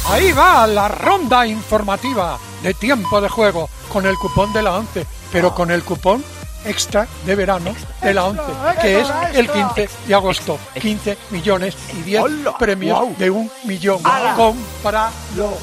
Ahí va la ronda informativa de tiempo de juego con el cupón de la 11, pero con el cupón extra de verano de la 11, que es el 15 de agosto. 15 millones y 10 premios de 1 millón. ¡Cómpralo!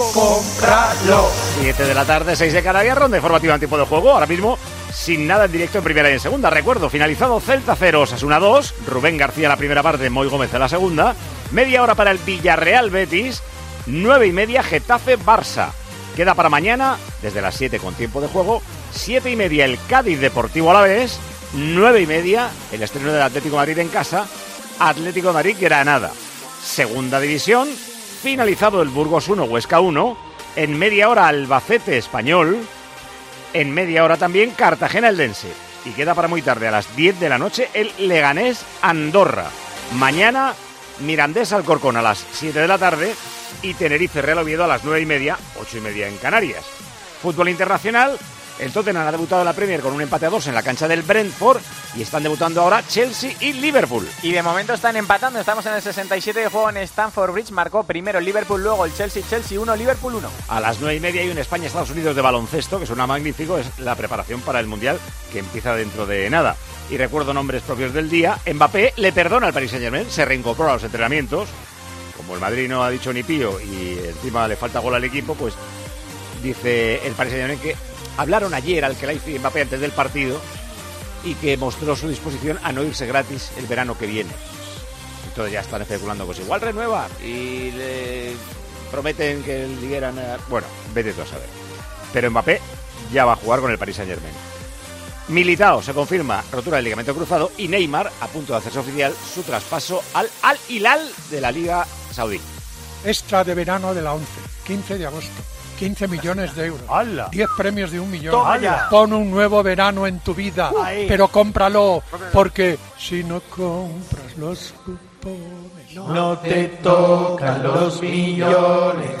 7 de la tarde, 6 de Canarias, ronda informativa en tiempo de juego. Ahora mismo sin nada en directo en primera y en segunda. Recuerdo, finalizado Celta 0, Osasuna 2, Rubén García la primera parte, Moy Gómez en la segunda. Media hora para el Villarreal Betis, 9:30 Getafe Barça. Queda para mañana, desde las 7 con tiempo de juego, 7:30 el Cádiz Deportivo Alavés, 9:30 el estreno del Atlético de Madrid en casa, Atlético de Madrid Granada. Segunda división, finalizado el Burgos 1, Huesca 1, en media hora Albacete Español, en media hora también Cartagena Eldense. Y queda para muy tarde, a las 10 de la noche, el Leganés Andorra. Mañana Mirandés Alcorcón a las 7 de la tarde y Tenerife Real Oviedo a las 9:30, 8:30 en Canarias. Fútbol internacional, el Tottenham ha debutado en la Premier con un empate a 2 en la cancha del Brentford y están debutando ahora Chelsea y Liverpool. Y de momento están empatando, estamos en el 67 de juego en Stamford Bridge, marcó primero el Liverpool, luego el Chelsea 1, Liverpool 1. A las 9:30 hay un España-Estados Unidos de baloncesto, que suena magnífico, es la preparación para el Mundial que empieza dentro de nada. Y recuerdo nombres propios del día, Mbappé le perdona al Paris Saint-Germain, se reincorpora a los entrenamientos, como el Madrid no ha dicho ni pío y encima le falta gol al equipo, pues dice el Paris Saint-Germain que hablaron ayer al Khelaifi y Mbappé antes del partido y que mostró su disposición a no irse gratis el verano que viene. Entonces ya están especulando, pues igual renueva y le prometen que le dieran... Bueno, vete tú a saber. Pero Mbappé ya va a jugar con el Paris Saint-Germain. Militao se confirma rotura del ligamento cruzado y Neymar a punto de hacerse oficial su traspaso al Al Hilal de la Liga Saudí. Extra de verano de la 11, 15 de agosto. 15 millones de euros. ¡Hala! 10 premios de 1 millón. ¡Toma ya! Pon un nuevo verano en tu vida, pero cómpralo, porque si no compras los cupones... No te tocan los millones.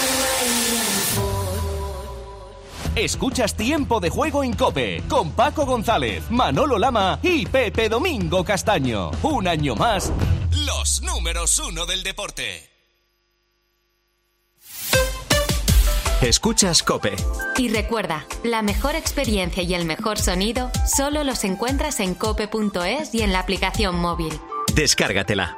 Escuchas Tiempo de Juego en COPE, con Paco González, Manolo Lama y Pepe Domingo Castaño. Un año más, los números 1 del deporte. Escuchas COPE. Y recuerda, la mejor experiencia y el mejor sonido solo los encuentras en cope.es y en la aplicación móvil. Descárgatela.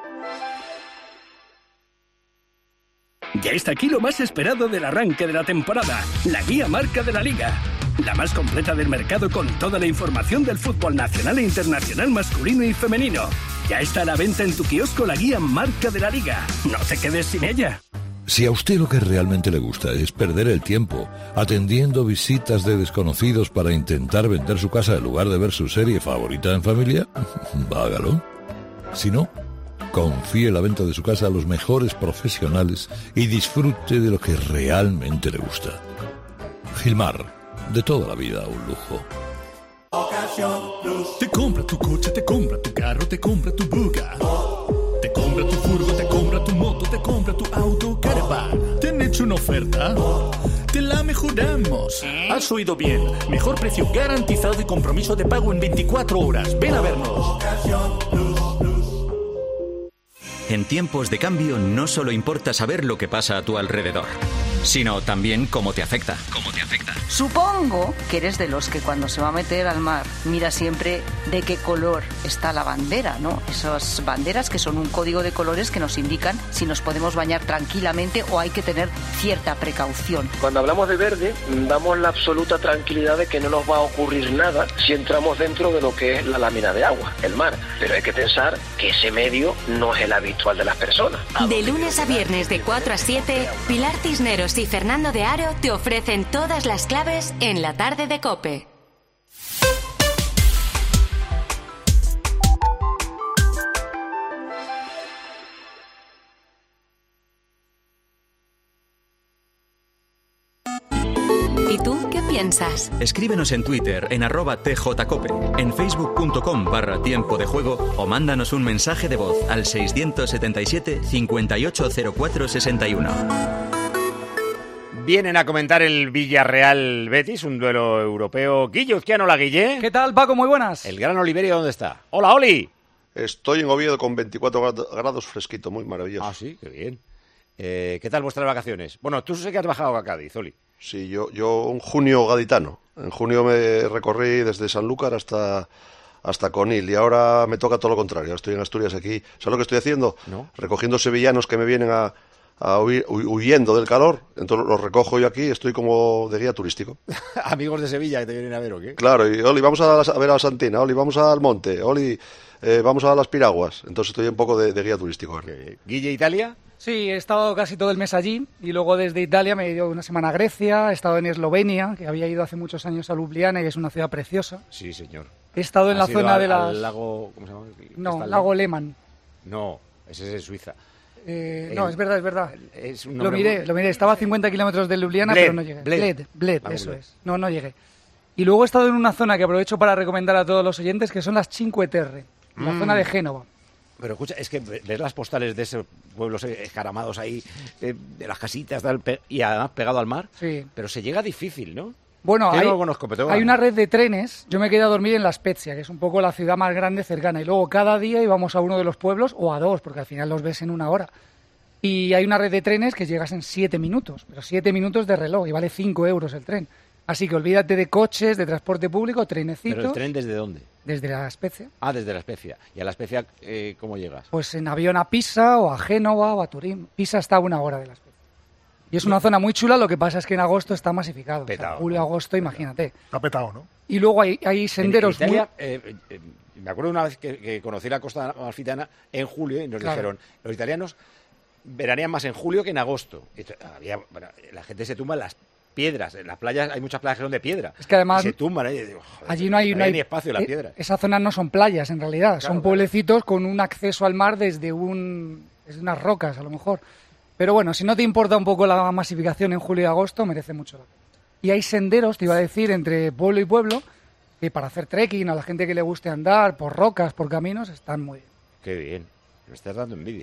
Ya está aquí lo más esperado del arranque de la temporada, la guía marca de la Liga. La más completa del mercado con toda la información del fútbol nacional e internacional masculino y femenino. Ya está a la venta en tu kiosco la guía marca de la Liga. No te quedes sin ella. Si a usted lo que realmente le gusta es perder el tiempo atendiendo visitas de desconocidos para intentar vender su casa en lugar de ver su serie favorita en familia, hágalo. Si no, confíe la venta de su casa a los mejores profesionales y disfrute de lo que realmente le gusta. Gilmar, de toda la vida un lujo. Te compra tu coche, te compra tu carro, te compra tu Buga. Te compra tu furgo, te compra tu moto, te compra tu auto, caravan. ¿Te han hecho una oferta? Te la mejoramos. Has oído bien. Mejor precio garantizado y compromiso de pago en 24 horas. Ven a vernos. En tiempos de cambio no solo importa saber lo que pasa a tu alrededor, sino también cómo te afecta. Supongo que eres de los que cuando se va a meter al mar mira siempre de qué color está la bandera, ¿no? Esas banderas que son un código de colores que nos indican si nos podemos bañar tranquilamente o hay que tener cierta precaución. Cuando hablamos de verde, damos la absoluta tranquilidad de que no nos va a ocurrir nada si entramos dentro de lo que es la lámina de agua, el mar. Pero hay que pensar que ese medio no es el habitual de las personas. De lunes a viernes de 4 a 7, Pilar Cisneros y Fernando de Aro te ofrecen todas las claves en la tarde de COPE. ¿Y tú qué piensas? Escríbenos en Twitter en @tjcope, en facebook.com/tiempo de juego o mándanos un mensaje de voz al 677 580461. Vienen a comentar el Villarreal Betis, un duelo europeo. Guille Uzquiano, hola Guille. ¿Qué tal, Paco? Muy buenas. El gran Oliverio, ¿dónde está? Hola, Oli. Estoy en Oviedo con 24 grados fresquito, muy maravilloso. Ah, sí, qué bien. ¿Qué tal vuestras vacaciones? Bueno, tú sé que has bajado a Cádiz, Oli. Sí, yo un junio gaditano. En junio me recorrí desde Sanlúcar hasta Conil y ahora me toca todo lo contrario. Estoy en Asturias aquí. ¿Sabes lo que estoy haciendo? ¿No? Recogiendo sevillanos que me vienen a huir, huyendo del calor. Entonces los recojo yo aquí, estoy como de guía turístico. Amigos de Sevilla que te vienen a ver, ¿o qué? Claro, y Oli, vamos a ver a la Santina, Oli, vamos al monte, Oli, vamos a las Piraguas. Entonces estoy un poco de guía turístico. ¿Guille, Italia? Sí, he estado casi todo el mes allí y luego desde Italia me he ido una semana a Grecia, he estado en Eslovenia, que había ido hace muchos años a Ljubljana y es una ciudad preciosa. Sí, señor. He estado en la zona de las... al lago, ¿cómo se llama? No, lago Lehmann. No, ese es en Suiza. No, es verdad. Es un lo miré. Estaba a 50 kilómetros de Ljubljana, pero no llegué. Bled, eso es. No llegué. Y luego he estado en una zona que aprovecho para recomendar a todos los oyentes, que son las Cinque Terre, la zona de Génova. Pero escucha, es que ves las postales de esos pueblos escaramados ahí, de las casitas, y además pegado al mar, sí. Pero se llega difícil, ¿no? Bueno, no lo conozco, pero hay una red de trenes. Yo me quedé a dormir en La Spezia, que es un poco la ciudad más grande cercana. Y luego cada día íbamos a uno de los pueblos o a dos, porque al final los ves en una hora. Y hay una red de trenes que llegas en 7 minutos, pero 7 minutos de reloj y vale 5 euros el tren. Así que olvídate de coches, de transporte público, trenecitos. ¿Pero el tren desde dónde? Desde La Spezia. Ah, desde La Spezia. ¿Y a La Spezia cómo llegas? Pues en avión a Pisa o a Génova o a Turín. Pisa está a 1 hora de La Spezia. Y es una zona muy chula, lo que pasa es que en agosto está masificado. Petado. O sea, julio, agosto, imagínate. Está petado, ¿no? Y luego hay senderos en Italia, me acuerdo una vez que conocí la costa amalfitana en julio y nos dijeron, los italianos veranean más en julio que en agosto. La gente se tumba en las piedras, en las playas hay muchas playas que son de piedra. Es que además se tumban ahí. Digo, joder, allí no hay ni espacio en las piedras. Esas zonas no son playas en realidad, son pueblecitos con un acceso al mar desde unas rocas a lo mejor. Pero bueno, si no te importa un poco la masificación en julio y agosto, merece mucho la pena. Y hay senderos, te iba a decir, entre pueblo y pueblo, que para hacer trekking, a la gente que le guste andar por rocas, por caminos, están muy bien. Qué bien, me estás dando envidia.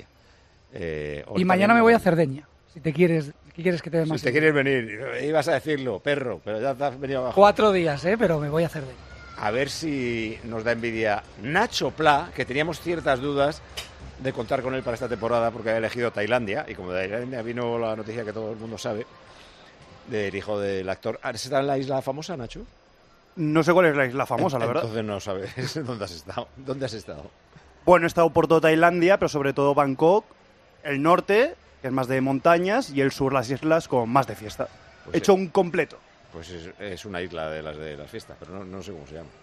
Y mañana me voy a Cerdeña, si te quieres, ¿qué quieres que te dé más? Si te quieres venir, ibas a decirlo, perro, pero ya te has venido abajo. 4 días, pero me voy a Cerdeña. A ver si nos da envidia Nacho Pla, que teníamos ciertas dudas de contar con él para esta temporada porque había elegido Tailandia, y como de Tailandia vino la noticia que todo el mundo sabe del hijo del actor. ¿Está en la isla famosa, Nacho? No sé cuál es la isla famosa, la verdad. Entonces no sabes dónde has estado. ¿Dónde has estado? Bueno, he estado por toda Tailandia, pero sobre todo Bangkok, el norte, que es más de montañas, y el sur, las islas, con más de fiesta. Pues he hecho un completo. Pues es una isla de las fiestas, pero no sé cómo se llama.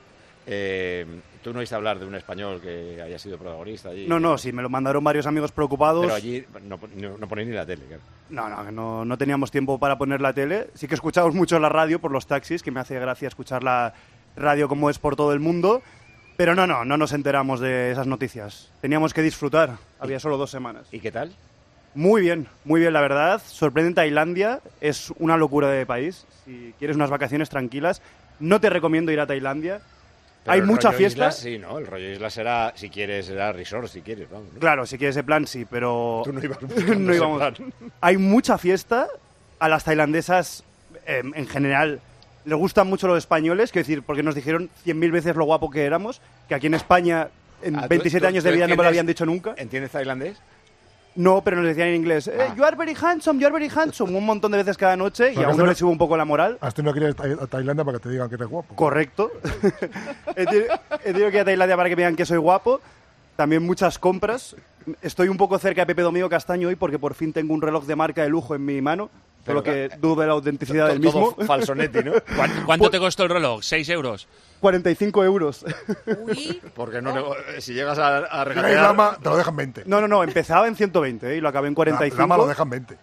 Tú no oíste hablar de un español que haya sido protagonista allí. No, sí, me lo mandaron varios amigos preocupados. Pero allí no ponéis ni la tele, claro. No teníamos tiempo para poner la tele. Sí que escuchamos mucho la radio por los taxis, que me hace gracia escuchar la radio como es por todo el mundo. Pero no nos enteramos de esas noticias. Teníamos que disfrutar. Había solo 2 semanas. ¿Y qué tal? Muy bien, la verdad. Sorprende Tailandia. Es una locura de país. Si quieres unas vacaciones tranquilas, no te recomiendo ir a Tailandia. Pero hay mucha fiesta. Islas, sí, ¿no? El rollo isla será, si quieres, será resort, si quieres, vamos, ¿no? Claro, si quieres ese plan, sí, pero... Tú no ibas no íbamos. Hay mucha fiesta. A las tailandesas, en general, les gustan mucho los españoles, quiero decir, porque nos dijeron 100.000 veces lo guapo que éramos, que aquí en España, en 27 años de vida, no me lo habían dicho nunca. ¿Entiendes tailandés? No, pero nos decían en inglés, you are very handsome, un montón de veces cada noche, y a uno le sube un poco la moral. Has tenido que ir a Tailandia para que te digan que eres guapo. Correcto. he tenido que ir a Tailandia para que me digan que soy guapo. También muchas compras. Estoy un poco cerca de Pepe Domingo Castaño hoy porque por fin tengo un reloj de marca de lujo en mi mano. Por lo que dudo de la autenticidad del mismo. Falsonetti, ¿no? ¿Cuánto te costó el reloj? ¿6 euros? 45 euros. Uy. Porque si llegas a regatear... Lama, te lo dejan 20. No, empezaba en 120 y lo acabé en 45. Lama lo dejan 20.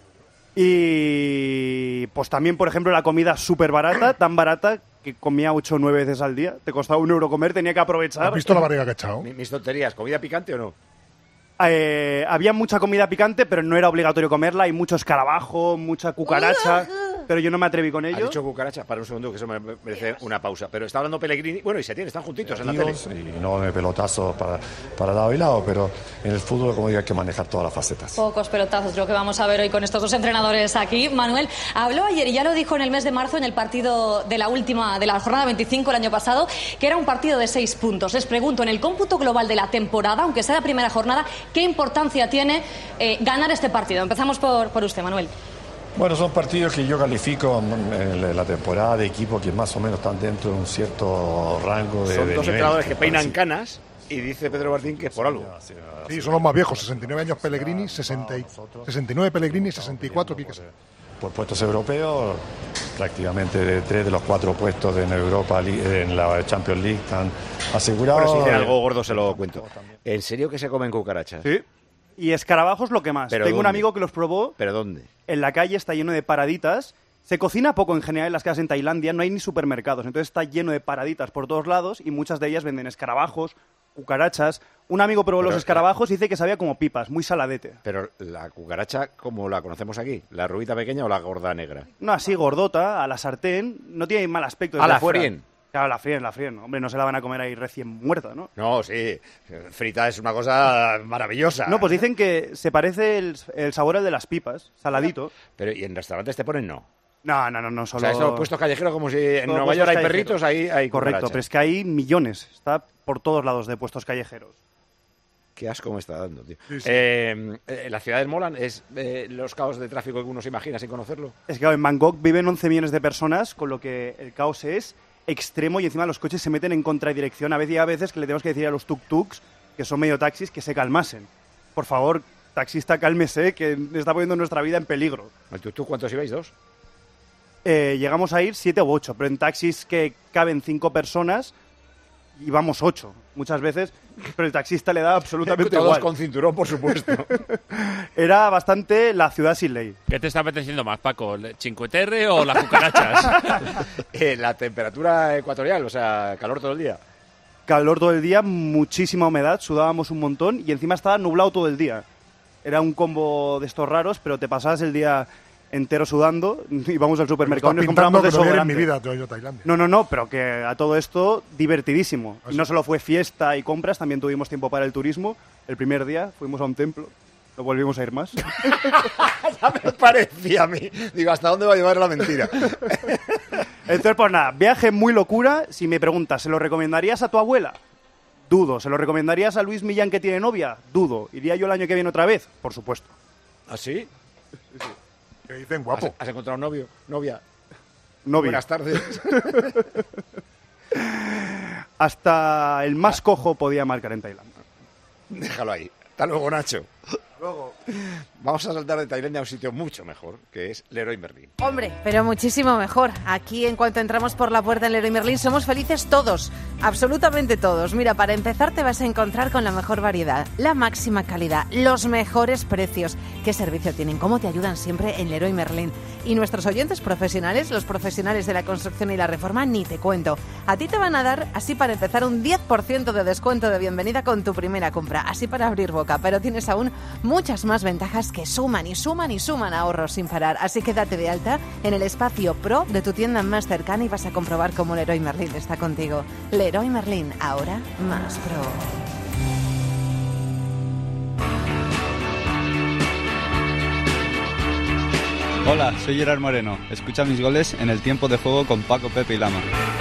Y pues también, por ejemplo, la comida súper barata, tan barata que comía 8 o 9 veces al día. Te costaba €1 comer, tenía que aprovechar. ¿Has visto la barriga que he echado? Mis tonterías, ¿comida picante o no? Había mucha comida picante, pero no era obligatorio comerla. Hay mucho escarabajo, mucha cucaracha. pero yo no me atreví con ello. Ha dicho cucaracha, para un segundo, que eso me merece una pausa. Pero está hablando Pellegrini, bueno, y Setién, están juntitos en la tele. Y no de pelotazos para lado y lado, pero en el fútbol, como digo, hay que manejar todas las facetas. Pocos pelotazos, lo que vamos a ver hoy con estos dos entrenadores aquí. Manuel habló ayer, y ya lo dijo en el mes de marzo, en el partido de la jornada 25 el año pasado, que era un partido de 6 puntos. Les pregunto, en el cómputo global de la temporada, aunque sea la primera jornada, ¿qué importancia tiene ganar este partido? Empezamos por usted, Manuel. Bueno, son partidos que yo califico en la temporada de equipos que más o menos están dentro de un cierto rango de Son de dos nivel. entrenadores que peinan canas y dice Pedro Martín que es por algo. Sí, son los más viejos, 69 años Pellegrini, 69 Pellegrini, 64 Quique. Por puestos europeos, prácticamente de 3 de los 4 puestos en Europa, en la Champions League están asegurados. Bueno, si dicen algo gordo se lo cuento. ¿En serio que se comen cucarachas? Sí. Y escarabajos lo que más. ¿Pero Tengo un dónde? amigo que los probó. ¿Pero dónde? En la calle, está lleno de paraditas. Se cocina poco en general en las casas en Tailandia, no hay ni supermercados, entonces está lleno de paraditas por todos lados y muchas de ellas venden escarabajos, cucarachas. Un amigo probó los escarabajos y dice que sabía como pipas, muy saladete. Pero la cucaracha, como la conocemos aquí, ¿la rubita pequeña o la gorda negra? No, así gordota, a la sartén, no tiene mal aspecto desde ¿A la fuera. fríen? Claro, la fríen. Hombre, no se la van a comer ahí recién muerta, ¿no? No, sí, frita es una cosa maravillosa. No, pues dicen que se parece el sabor al de las pipas, saladito. Pero ¿y en restaurantes te ponen no? No, solo... O sea, estos puestos callejeros como si en Solo Nueva York hay puestos perritos, ahí hay Correcto, cucarachas. pero es que hay millones, está por todos lados de puestos callejeros. Qué asco me está dando, tío. Sí, sí. ¿Las ciudades molan? ¿Es los caos de tráfico que uno se imagina sin conocerlo? Es que claro, en Bangkok viven 11 millones de personas, con lo que el caos es extremo y encima los coches se meten en contradirección. A veces que le tenemos que decir a los tuk-tuks, que son medio taxis, que se calmasen. Por favor, taxista, cálmese, que está poniendo nuestra vida en peligro. ¿El tuk-tuk cuántos ibais? ¿2? Llegamos a ir 7 u 8, pero en taxis que caben 5 personas íbamos 8 muchas veces, pero el taxista le da absolutamente Todos igual. con cinturón, por supuesto. Era bastante la ciudad sin ley. ¿Qué te está apeteciendo más, Paco? ¿El Cinque Terre o las cucarachas? La temperatura ecuatorial, o sea, calor todo el día. Calor todo el día, muchísima humedad, sudábamos un montón y encima estaba nublado todo el día. Era un combo de estos raros, pero te pasabas el día entero sudando, íbamos al supermercado y nos comprábamos desodorante. En mi vida te he ido a Tailandia. No, pero que a todo esto divertidísimo. Y no solo fue fiesta y compras, también tuvimos tiempo para el turismo. El primer día fuimos a un templo, no volvimos a ir más. Ya me parecía a mí. Digo, ¿hasta dónde va a llevar la mentira? Entonces, pues nada, viaje muy locura. Si me preguntas, ¿se lo recomendarías a tu abuela? Dudo. ¿Se lo recomendarías a Luis Millán que tiene novia? Dudo. ¿Iría yo el año que viene otra vez? Por supuesto. ¿Ah, sí? Sí. ¿Qué dicen, guapo? ¿Has encontrado un novio? ¿Novia? Novio. Buenas tardes. Hasta el más cojo podía marcar en Tailandia. Déjalo ahí. Hasta luego, Nacho. Luego. Vamos a saltar de Tailandia a un sitio mucho mejor, que es Leroy Merlin. Hombre, pero muchísimo mejor. Aquí, en cuanto entramos por la puerta en Leroy Merlin, somos felices todos, absolutamente todos. Mira, para empezar te vas a encontrar con la mejor variedad, la máxima calidad, los mejores precios. ¿Qué servicio tienen? ¿Cómo te ayudan siempre en Leroy Merlin? Y nuestros oyentes profesionales, los profesionales de la construcción y la reforma, ni te cuento. A ti te van a dar, así para empezar, un 10% de descuento de bienvenida con tu primera compra, así para abrir boca. Pero tienes aún muchas más ventajas que suman y suman y suman ahorros sin parar. Así que date de alta en el espacio Pro de tu tienda más cercana y vas a comprobar cómo Leroy Merlin está contigo. Leroy Merlin, ahora más Pro. Hola, soy Gerard Moreno. Escucha mis goles en el tiempo de juego con Paco, Pepe y Lama.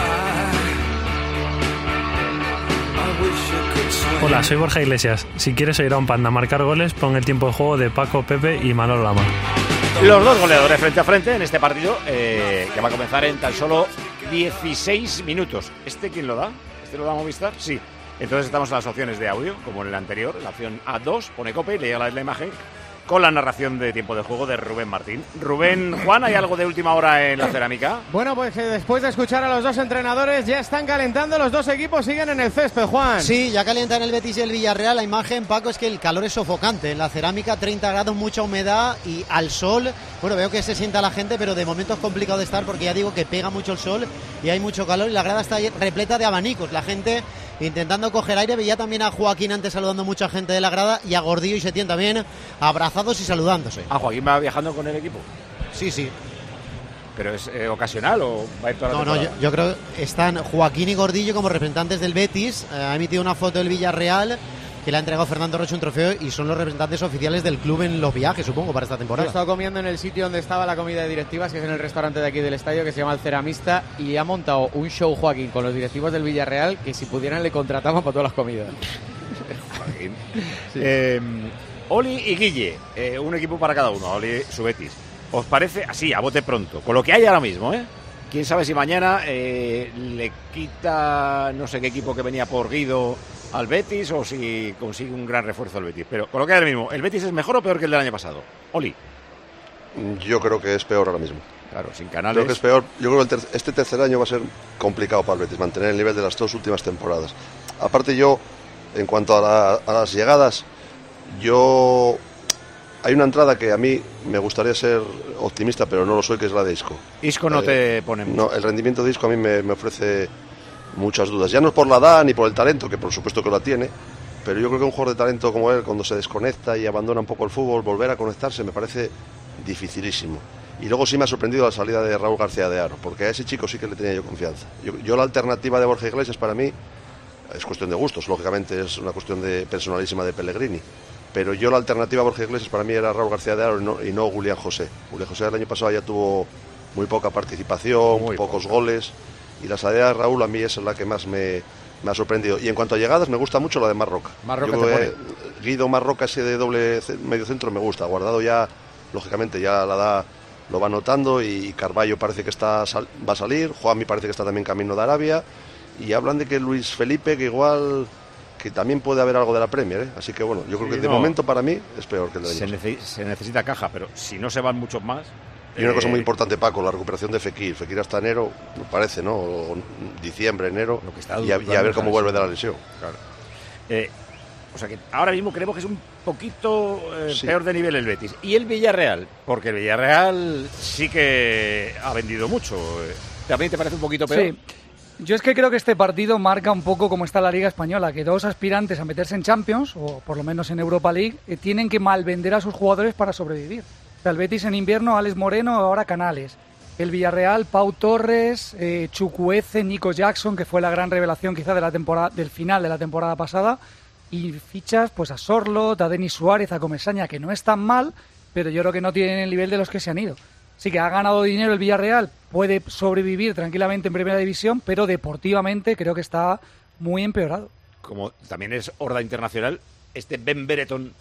Hola, soy Borja Iglesias. Si quieres oír a un panda marcar goles, pon el tiempo de juego de Paco, Pepe y Manolo Lama. Los dos goleadores frente a frente en este partido que va a comenzar en tan solo 16 minutos. ¿Este quién lo da? ¿Este lo da Movistar? Sí. Entonces estamos en las opciones de audio, como en el anterior. La opción A2 pone Cope y le llega la imagen con la narración de tiempo de juego de Rubén Martín. Rubén, Juan, ¿hay algo de última hora en la cerámica? Bueno, pues después de escuchar a los dos entrenadores, ya están calentando, los dos equipos siguen en el césped, Juan. Sí, ya calientan el Betis y el Villarreal. La imagen, Paco, es que el calor es sofocante. En la cerámica, 30 grados, mucha humedad y al sol. Bueno, veo que se sienta la gente, pero de momento es complicado de estar porque ya digo que pega mucho el sol y hay mucho calor y la grada está repleta de abanicos. La gente intentando coger aire. Veía también a Joaquín antes saludando a mucha gente de la grada y a Gordillo y Setién también abrazados y saludándose. ¿A Joaquín va viajando con el equipo? Sí. ¿Pero es ocasional o va a ir toda la temporada? Yo creo que están Joaquín y Gordillo como representantes del Betis. Ha emitido una foto del Villarreal que le ha entregado Fernando Roche un trofeo y son los representantes oficiales del club en los viajes, supongo, para esta Yo he temporada. estado comiendo en el sitio donde estaba la comida de directivas, que es en el restaurante de aquí del estadio, que se llama El Ceramista, y ha montado un show Joaquín con los directivos del Villarreal que si pudieran le contrataban para todas las comidas. Joaquín. Oli y Guille, un equipo para cada uno, Oli, su Betis. ¿Os parece, así, a bote pronto, con lo que hay ahora mismo, quién sabe si mañana le quita no sé qué equipo que venía por Guido al Betis o si consigue un gran refuerzo al Betis? Pero con lo que hay ahora mismo, ¿el Betis es mejor o peor que el del año pasado? Oli. Yo creo que es peor ahora mismo. Claro, sin Canales. Creo que es peor. Yo creo que este tercer año va a ser complicado para el Betis, mantener el nivel de las 2 últimas temporadas. Aparte yo, en cuanto a las llegadas, hay una entrada que a mí me gustaría ser optimista, pero no lo soy, que es la de Isco. Isco no te pone mucho. No, el rendimiento de Isco a mí me ofrece muchas dudas. Ya no es por la edad ni por el talento, que por supuesto que lo tiene, pero yo creo que un jugador de talento como él, cuando se desconecta y abandona un poco el fútbol, volver a conectarse me parece dificilísimo. Y luego sí me ha sorprendido la salida de Raúl García de Haro, porque a ese chico sí que le tenía yo confianza. Yo la alternativa de Borja Iglesias para mí es cuestión de gustos, lógicamente es una cuestión personalísima de Pellegrini. Pero yo la alternativa a Borja Iglesias para mí era Raúl García de Haro y no Julián José. Julián José el año pasado ya tuvo muy poca participación, muy pocos goles, y la salida de Raúl a mí es la que más me ha sorprendido. Y en cuanto a llegadas, me gusta mucho la de Marroca. Guido Marroca, ese de doble medio centro, me gusta. Guardado ya, lógicamente, ya lo va notando, y Carballo parece que va a salir. Juanmi parece que está también camino de Arabia, y hablan de que Luis Felipe, que igual, que también puede haber algo de la Premier, así que bueno, yo creo que de momento para mí es peor que el de año. Se necesita caja, pero si no se van muchos más. Y una cosa muy importante, Paco, la recuperación de Fekir. Fekir hasta enero, me parece, ¿no? O diciembre, enero, lo que está y a ver cómo vuelve de la lesión. Claro. O sea que ahora mismo creemos que es un poquito peor de nivel el Betis. Y el Villarreal, porque el Villarreal sí que ha vendido mucho. ¿También te parece un poquito peor? Sí. Yo es que creo que este partido marca un poco cómo está la Liga Española, que dos aspirantes a meterse en Champions, o por lo menos en Europa League, tienen que malvender a sus jugadores para sobrevivir. O sea, el Betis en invierno, Alex Moreno, ahora Canales. El Villarreal, Pau Torres, Chukwueze, Nico Jackson, que fue la gran revelación quizá de la temporada, del final de la temporada pasada, y fichas pues a Sorlot, a Denis Suárez, a Comesaña, que no están mal, pero yo creo que no tienen el nivel de los que se han ido. Sí que ha ganado dinero el Villarreal, puede sobrevivir tranquilamente en Primera División, pero deportivamente creo que está muy empeorado. Como también es horda internacional, Ben Brereton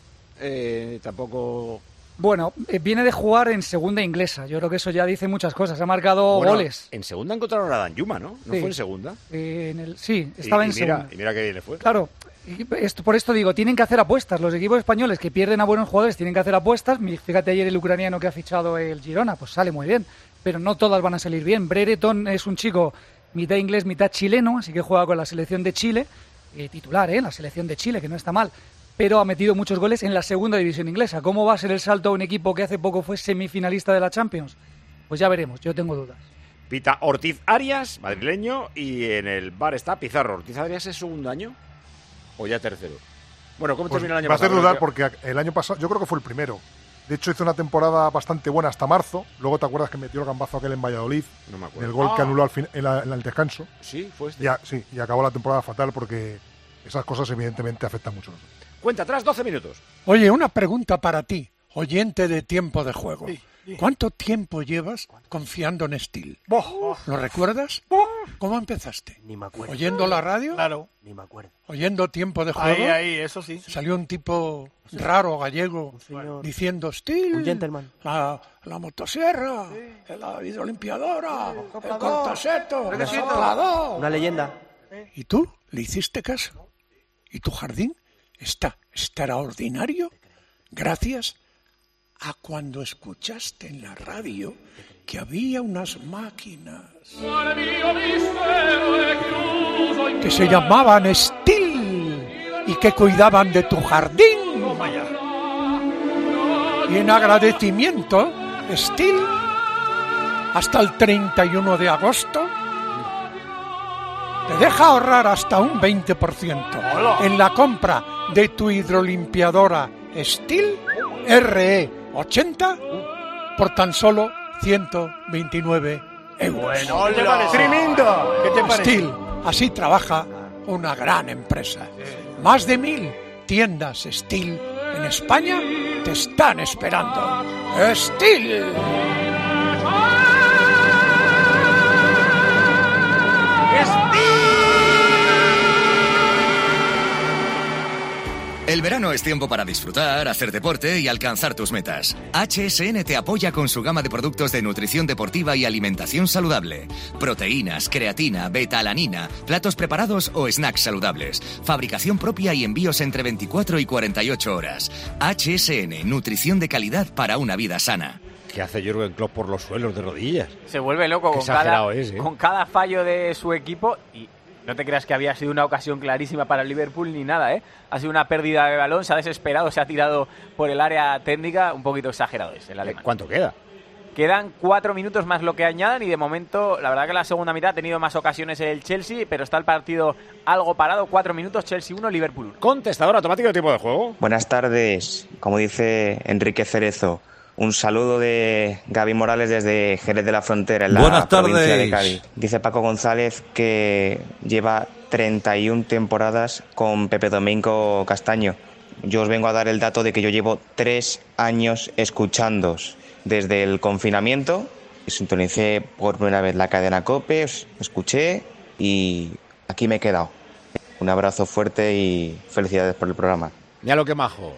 tampoco... Bueno, viene de jugar en segunda inglesa. Yo creo que eso ya dice muchas cosas. Ha marcado goles. En segunda encontraron a Danjuma, ¿no? ¿No sí. Fue en segunda? Sí, estaba en segunda. Y mira qué bien le fue. Claro, por esto digo, tienen que hacer apuestas. Los equipos españoles que pierden a buenos jugadores tienen que hacer apuestas. Fíjate ayer el ucraniano que ha fichado el Girona, pues sale muy bien. Pero no todas van a salir bien. Brereton es un chico mitad inglés, mitad chileno, así que juega con la selección de Chile. Titular, la selección de Chile, que no está mal. Pero ha metido muchos goles en la segunda división inglesa. ¿Cómo va a ser el salto a un equipo que hace poco fue semifinalista de la Champions? Pues ya veremos, yo tengo dudas. Pita Ortiz Arias, madrileño, y en el bar está Pizarro. ¿Ortiz Arias es segundo año o ya tercero? Bueno, ¿cómo terminó el año pasado? Me hace dudar porque el año pasado, yo creo que fue el primero. De hecho, hizo una temporada bastante buena hasta marzo. Luego, ¿te acuerdas que metió el gambazo aquel en Valladolid? No me acuerdo. El gol que anuló en el descanso. Sí, fue este. Y acabó la temporada fatal porque esas cosas evidentemente afectan mucho. Cuenta atrás, 12 minutos. Oye, una pregunta para ti, oyente de Tiempo de Juego. ¿Cuánto tiempo llevas confiando en Steel? ¿Lo recuerdas? ¿Cómo empezaste? Ni me acuerdo. ¿Oyendo la radio? Claro. Ni me acuerdo. ¿Oyendo Tiempo de Juego? Ahí, eso sí. Salió un tipo raro, gallego, diciendo Steel, un gentleman. La motosierra, la hidrolimpiadora, el cortaseto, el soplador. Una leyenda. ¿Y tú le hiciste caso? ¿Y tu jardín está extraordinario gracias a cuando escuchaste en la radio que había unas máquinas que se llamaban Steel y que cuidaban de tu jardín? Y en agradecimiento, Steel, hasta el 31 de agosto, te deja ahorrar hasta un 20% en la compra de tu hidrolimpiadora Steel RE80 por tan solo 129 euros. Bueno, ¿qué te parece? ¡Tremendo! ¿Qué te parece? Steel, así trabaja una gran empresa. Más de 1000 tiendas Steel en España te están esperando. Steel. El verano es tiempo para disfrutar, hacer deporte y alcanzar tus metas. HSN te apoya con su gama de productos de nutrición deportiva y alimentación saludable. Proteínas, creatina, beta-alanina, platos preparados o snacks saludables. Fabricación propia y envíos entre 24 y 48 horas. HSN, nutrición de calidad para una vida sana. ¿Qué hace Jürgen Klopp por los suelos de rodillas? Se vuelve loco con cada fallo de su equipo y... No te creas que había sido una ocasión clarísima para el Liverpool ni nada, ¿eh? Ha sido una pérdida de balón, se ha desesperado, se ha tirado por el área técnica, un poquito exagerado es el alemán. ¿Cuánto queda? Quedan 4 minutos más lo que añadan y de momento, la verdad que la segunda mitad ha tenido más ocasiones el Chelsea, pero está el partido algo parado, 4 minutos, Chelsea 1, Liverpool 1. Contestador automático de tiempo de juego. Buenas tardes, como dice Enrique Cerezo. Un saludo de Gaby Morales desde Jerez de la Frontera, en la provincia de Cádiz. Dice Paco González que lleva 31 temporadas con Pepe Domingo Castaño. Yo os vengo a dar el dato de que yo llevo 3 años escuchándoos. Desde el confinamiento, sintonicé por primera vez la cadena COPE, os escuché y aquí me he quedado. Un abrazo fuerte y felicidades por el programa. Mira lo que majo.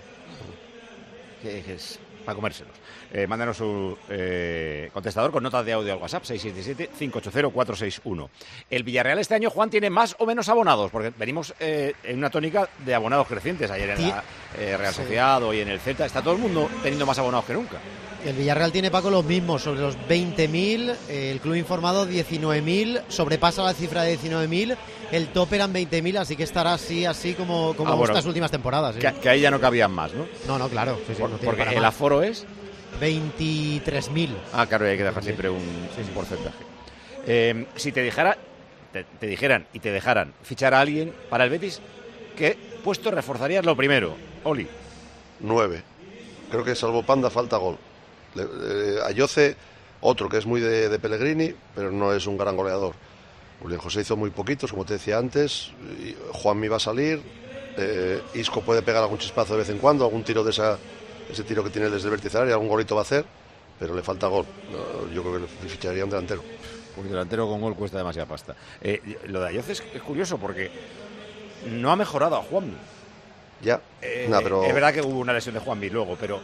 ¿Qué es? Para comérselos. Mándanos su contestador con notas de audio al WhatsApp 677-580-461. El Villarreal este año, Juan, tiene más o menos abonados, porque venimos en una tónica de abonados crecientes. Ayer en la Real Sociedad, hoy en el Celta, está todo el mundo teniendo más abonados que nunca. El Villarreal tiene, Paco, los mismos, sobre los 20.000, el club informado 19.000, sobrepasa la cifra de 19.000, el top eran 20.000, así que estará así como estas últimas temporadas. ¿Sí? Que ahí ya no cabían más, ¿no? No, claro. Sí, porque el aforo es... 23.000. Ah, claro, hay que dejar siempre un porcentaje. Si te dijeran y te dejaran fichar a alguien para el Betis, ¿qué puesto reforzarías lo primero? Oli. 9. Creo que salvo Panda falta gol. Ayoce, otro que es muy de Pellegrini, pero no es un gran goleador. Julián José hizo muy poquitos, como te decía antes. Juanmi va a salir. Isco puede pegar algún chispazo de vez en cuando, algún tiro de ese tiro que tiene desde el vértice área, algún golito va a hacer, pero le falta gol. Yo creo que le ficharía un delantero. Un delantero con gol cuesta demasiada pasta. Lo de Ayoce es curioso porque no ha mejorado a Juanmi. Ya, pero... Es verdad que hubo una lesión de Juanmi luego, pero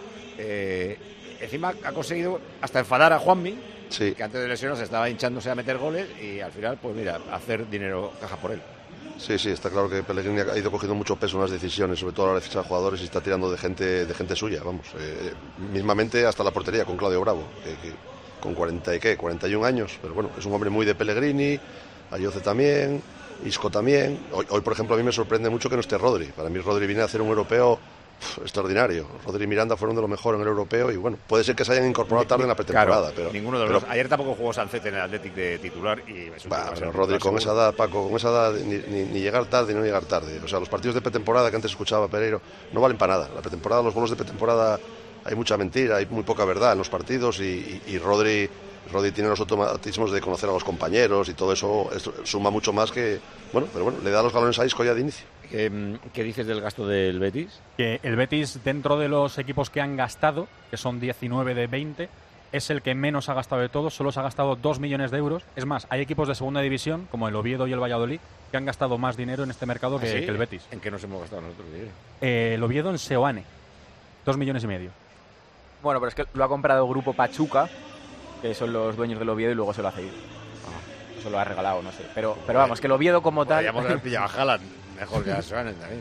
encima ha conseguido hasta enfadar a Juanmi, sí, que antes de lesionarse estaba hinchándose a meter goles y al final, pues mira, hacer dinero caja por él. Sí, está claro que Pellegrini ha ido cogiendo mucho peso en las decisiones, sobre todo a la hora de fichar jugadores, y está tirando de gente suya, vamos. Mismamente hasta la portería con Claudio Bravo, que con 41 años, pero bueno, es un hombre muy de Pellegrini, Ayoce también, Isco también. Hoy, por ejemplo, a mí me sorprende mucho que no esté Rodri. Para mí Rodri viene a hacer un europeo extraordinario. Rodri y Miranda fueron de lo mejor en el europeo y bueno, puede ser que se hayan incorporado tarde en la pretemporada, pero ninguno de los dos. Ayer tampoco jugó Sancet en el Athletic de titular y pero Rodri con esa edad, Paco, con esa edad ni llegar tarde ni no llegar tarde. O sea, los partidos de pretemporada que antes escuchaba Pereiro no valen para nada. La pretemporada, los bolos de pretemporada, hay mucha mentira, hay muy poca verdad en los partidos y Rodri tiene los automatismos de conocer a los compañeros y todo eso suma mucho más que... Bueno, pero bueno, le da los galones a Isco ya de inicio. ¿Qué dices del gasto del Betis? Que el Betis, dentro de los equipos que han gastado, que son 19 de 20, es el que menos ha gastado de todos, solo se ha gastado 2 millones de euros. Es más, hay equipos de segunda división, como el Oviedo y el Valladolid, que han gastado más dinero en este mercado que el Betis. ¿En qué nos hemos gastado nosotros dinero? El Oviedo en Seoane, 2,5 millones. Bueno, pero es que lo ha comprado el grupo Pachuca, que son los dueños del Oviedo, y luego se lo ha cedido. Eso lo ha regalado, no sé. Pero vamos, que el Oviedo como tal... Podríamos haber pillado a Haaland, mejor que a Seoane también.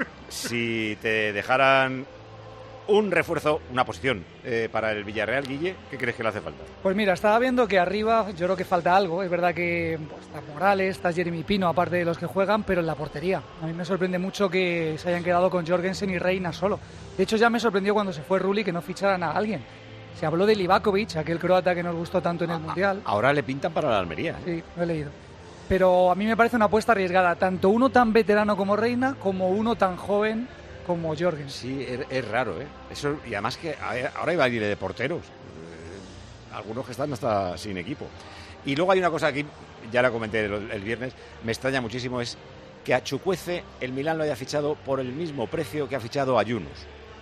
Si te dejaran un refuerzo, una posición para el Villarreal, Guille, ¿qué crees que le hace falta? Pues mira, estaba viendo que arriba yo creo que falta algo. Es verdad que está Morales, está Jeremy Pino, aparte de los que juegan, pero en la portería. A mí me sorprende mucho que se hayan quedado con Jorgensen y Reina solo. De hecho, ya me sorprendió cuando se fue Rulli que no ficharan a alguien. Se habló de Livakovic, aquel croata que nos gustó tanto en el Mundial. Ahora le pintan para la Almería. Sí, lo he leído. Pero a mí me parece una apuesta arriesgada. Tanto uno tan veterano como Reina, como uno tan joven como Jorgensen. Sí, es raro, ¿eh? Eso, y además que ahora hay baile de porteros. algunos que están hasta sin equipo. Y luego hay una cosa que ya la comenté el viernes, me extraña muchísimo, es que a Chukwueze el Milán lo haya fichado por el mismo precio que ha fichado a Yunus.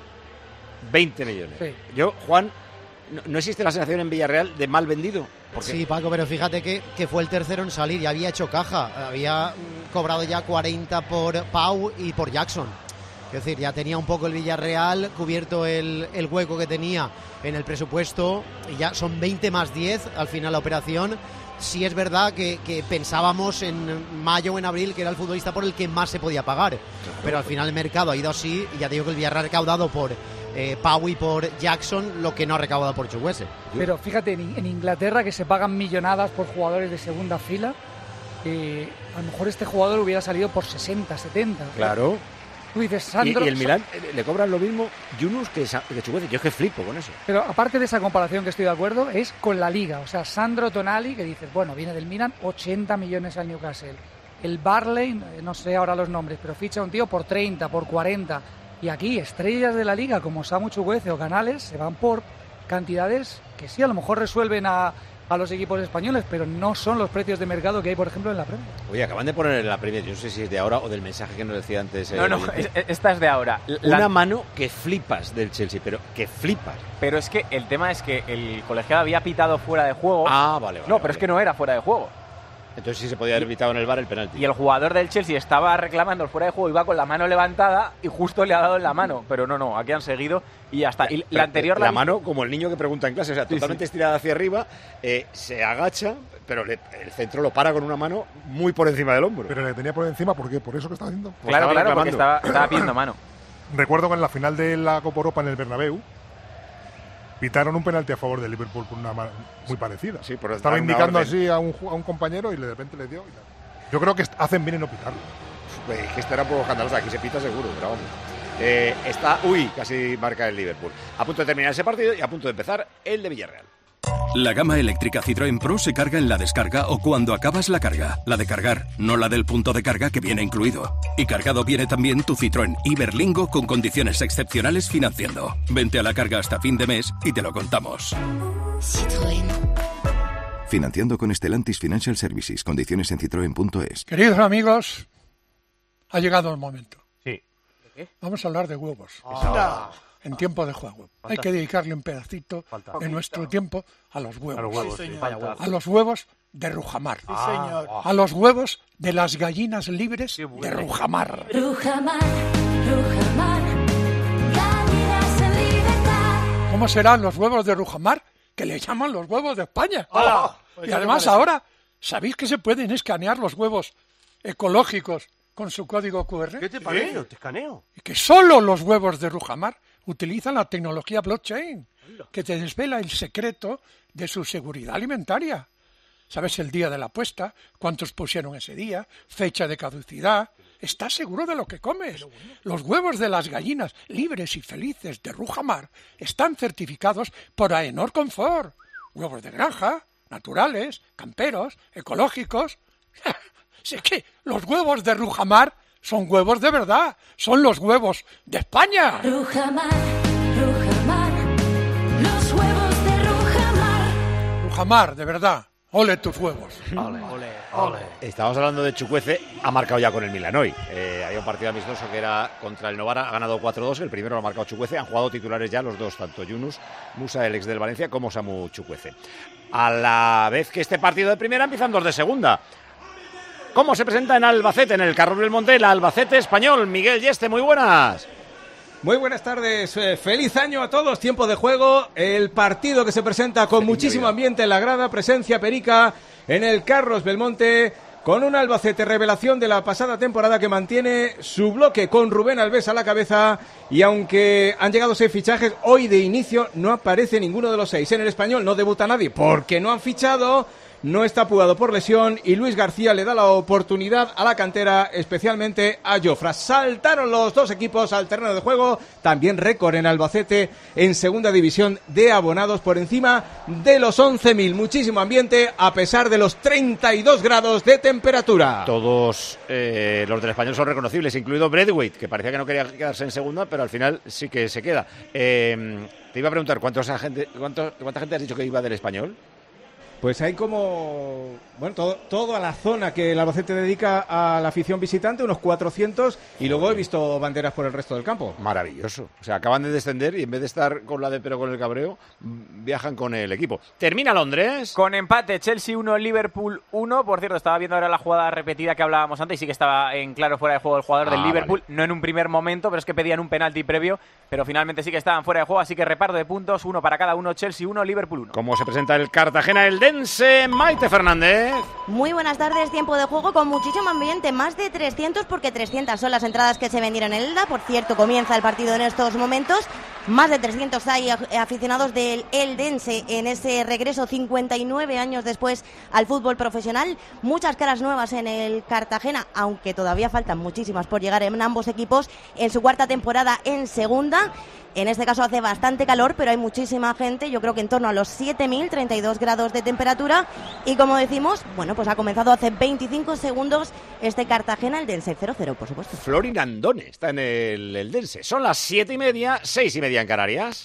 20 millones. Sí. Yo, Juan, ¿no existe la sensación en Villarreal de mal vendido? Porque... Sí, Paco, pero fíjate que fue el tercero en salir y había hecho caja. Había cobrado ya 40 por Pau y por Jackson. Es decir, ya tenía un poco el Villarreal cubierto el hueco que tenía en el presupuesto y ya son 20 más 10 al final la operación. Sí es verdad que pensábamos en mayo o en abril que era el futbolista por el que más se podía pagar, pero al final el mercado ha ido así y ya te digo que el Villarreal ha recaudado por Pau y por Jackson lo que no ha recaudado por Chukwueze. Pero fíjate, en Inglaterra que se pagan millonadas por jugadores de segunda fila, a lo mejor este jugador hubiera salido por 60, 70. Claro. Tú dices, Sandro... Y el Milán le cobran lo mismo Yunus que Chukwueze. Yo es que flipo con eso. Pero aparte de esa comparación que estoy de acuerdo, es con la Liga. O sea, Sandro Tonali, que dices, bueno, viene del Milán, 80 millones al Newcastle. El Barley, no sé ahora los nombres, pero ficha a un tío por 30, por 40. Y aquí, estrellas de la Liga como Samu Chukwueze o Canales se van por cantidades que sí, a lo mejor resuelven a los equipos españoles, pero no son los precios de mercado que hay, por ejemplo, en la Premier. Oye, acaban de poner en la Premier, yo no sé si es de ahora o del mensaje que nos decía antes. No, esta es de ahora. Una mano que flipas del Chelsea, pero que flipas. Pero es que el tema es que el colegiado había pitado fuera de juego. Ah, vale. No, pero es que no era fuera de juego. Entonces sí se podía haber pitado en el VAR el penalti. Y el jugador del Chelsea estaba reclamando el fuera de juego, iba con la mano levantada y justo le ha dado en la mano. Pero no, aquí han seguido y ya está. Y la anterior... La mano como el niño que pregunta en clase, o sea, totalmente estirada hacia arriba, se agacha, pero el centro lo para con una mano muy por encima del hombro. Pero le tenía por encima, ¿por qué? ¿Por eso que estaba haciendo? Pues claro, porque estaba pidiendo mano. Recuerdo que en la final de la Copa Europa en el Bernabéu pitaron un penalti a favor del Liverpool por una mano muy parecida. Sí, estaba indicando así a un compañero y de repente le dio. Yo creo que hacen bien en no pitarlo. Es que esto era un poco escandaloso. Aquí se pita seguro, pero vamos. Casi marca el Liverpool. A punto de terminar ese partido y a punto de empezar el de Villarreal. La gama eléctrica Citroën Pro se carga en la descarga o cuando acabas la carga. La de cargar, no la del punto de carga que viene incluido. Y cargado viene también tu Citroën Iberlingo con condiciones excepcionales financiando. Vente a la carga hasta fin de mes y te lo contamos. Citroën. Financiando con Stellantis Financial Services. Condiciones en citroen.es. Queridos amigos, ha llegado el momento. Sí. ¿De qué? Vamos a hablar de huevos. En tiempo de juego. Hay que dedicarle un pedacito de nuestro tiempo a los huevos. A los huevos de Rujamar. Sí, señor. A los huevos de las gallinas libres de Rujamar. Rujamar, gallinas en libertad. ¿Cómo serán los huevos de Rujamar? Que le llaman los huevos de España. Y además ahora, ¿sabéis que se pueden escanear los huevos ecológicos con su código QR? ¿Qué te parece? Te escaneo. Y que solo los huevos de Rujamar utilizan la tecnología blockchain, que te desvela el secreto de su seguridad alimentaria. ¿Sabes el día de la puesta? ¿Cuántos pusieron ese día? ¿Fecha de caducidad? ¿Estás seguro de lo que comes? Los huevos de las gallinas libres y felices de Rujamar están certificados por Aenor Confort. Huevos de granja, naturales, camperos, ecológicos. Si es que los huevos de Rujamar son huevos de verdad, son los huevos de España. Rujamar, los huevos de Rujamar. Rujamar, de verdad, ole tus huevos. Ole. Estábamos hablando de Chukwueze, ha marcado ya con el Milan hoy. Hay un partido amistoso que era contra el Novara, ha ganado 4-2, el primero lo ha marcado Chukwueze, han jugado titulares ya los dos, tanto Yunus Musa, el ex del Valencia, como Samu Chukwueze. A la vez que este partido de primera empiezan dos de segunda. ¿Cómo se presenta en Albacete, en el Carros Belmonte, el Albacete español? Miguel Yeste, muy buenas. Muy buenas tardes, feliz año a todos, tiempo de juego, el partido que se presenta con muchísimo ambiente en la grada, presencia perica en el Carros Belmonte, con un Albacete revelación de la pasada temporada que mantiene su bloque con Rubén Alves a la cabeza, y aunque han llegado 6 fichajes, hoy de inicio no aparece ninguno de los 6. En el español no debuta nadie porque no han fichado. no está apurado por lesión y Luis García le da la oportunidad a la cantera, especialmente a Jofra. Saltaron los dos equipos al terreno de juego, también récord en Albacete en segunda división de abonados por encima de los 11.000. Muchísimo ambiente a pesar de los 32 grados de temperatura. Todos los del Español son reconocibles, incluido Braithwaite, que parecía que no quería quedarse en segunda, pero al final sí que se queda. Te iba a preguntar, ¿cuánta gente has dicho que iba del Español? Pues hay como, bueno, toda la zona que el Albacete dedica a la afición visitante, unos 400, y luego he visto banderas por el resto del campo. Maravilloso. O sea, acaban de descender y en vez de estar con la de pero con el cabreo, viajan con el equipo. Termina Londres. Con empate, Chelsea 1, Liverpool 1. Por cierto, estaba viendo ahora la jugada repetida que hablábamos antes y sí que estaba en claro fuera de juego el jugador del Liverpool. Vale. No en un primer momento, pero es que pedían un penalti previo, pero finalmente sí que estaban fuera de juego, así que reparto de puntos, uno para cada uno, Chelsea 1, Liverpool 1. ¿Cómo se presenta el Cartagena Eldense? Maite Fernández. Muy buenas tardes, tiempo de juego con muchísimo ambiente, más de 300 porque 300 son las entradas que se vendieron en Elda. Por cierto, comienza el partido en estos momentos. Más de 300 hay aficionados del Eldense en ese regreso 59 años después al fútbol profesional. Muchas caras nuevas en el Cartagena, aunque todavía faltan muchísimas por llegar en ambos equipos en su cuarta temporada en segunda. En este caso hace bastante calor, pero hay muchísima gente, yo creo que en torno a los 7.000, 32 grados de temperatura. Y como decimos, bueno, pues ha comenzado hace 25 segundos este Cartagena Eldense 0-0, por supuesto. Florin Andone está en el Eldense. Son las 7:30, 6:30 en Canarias.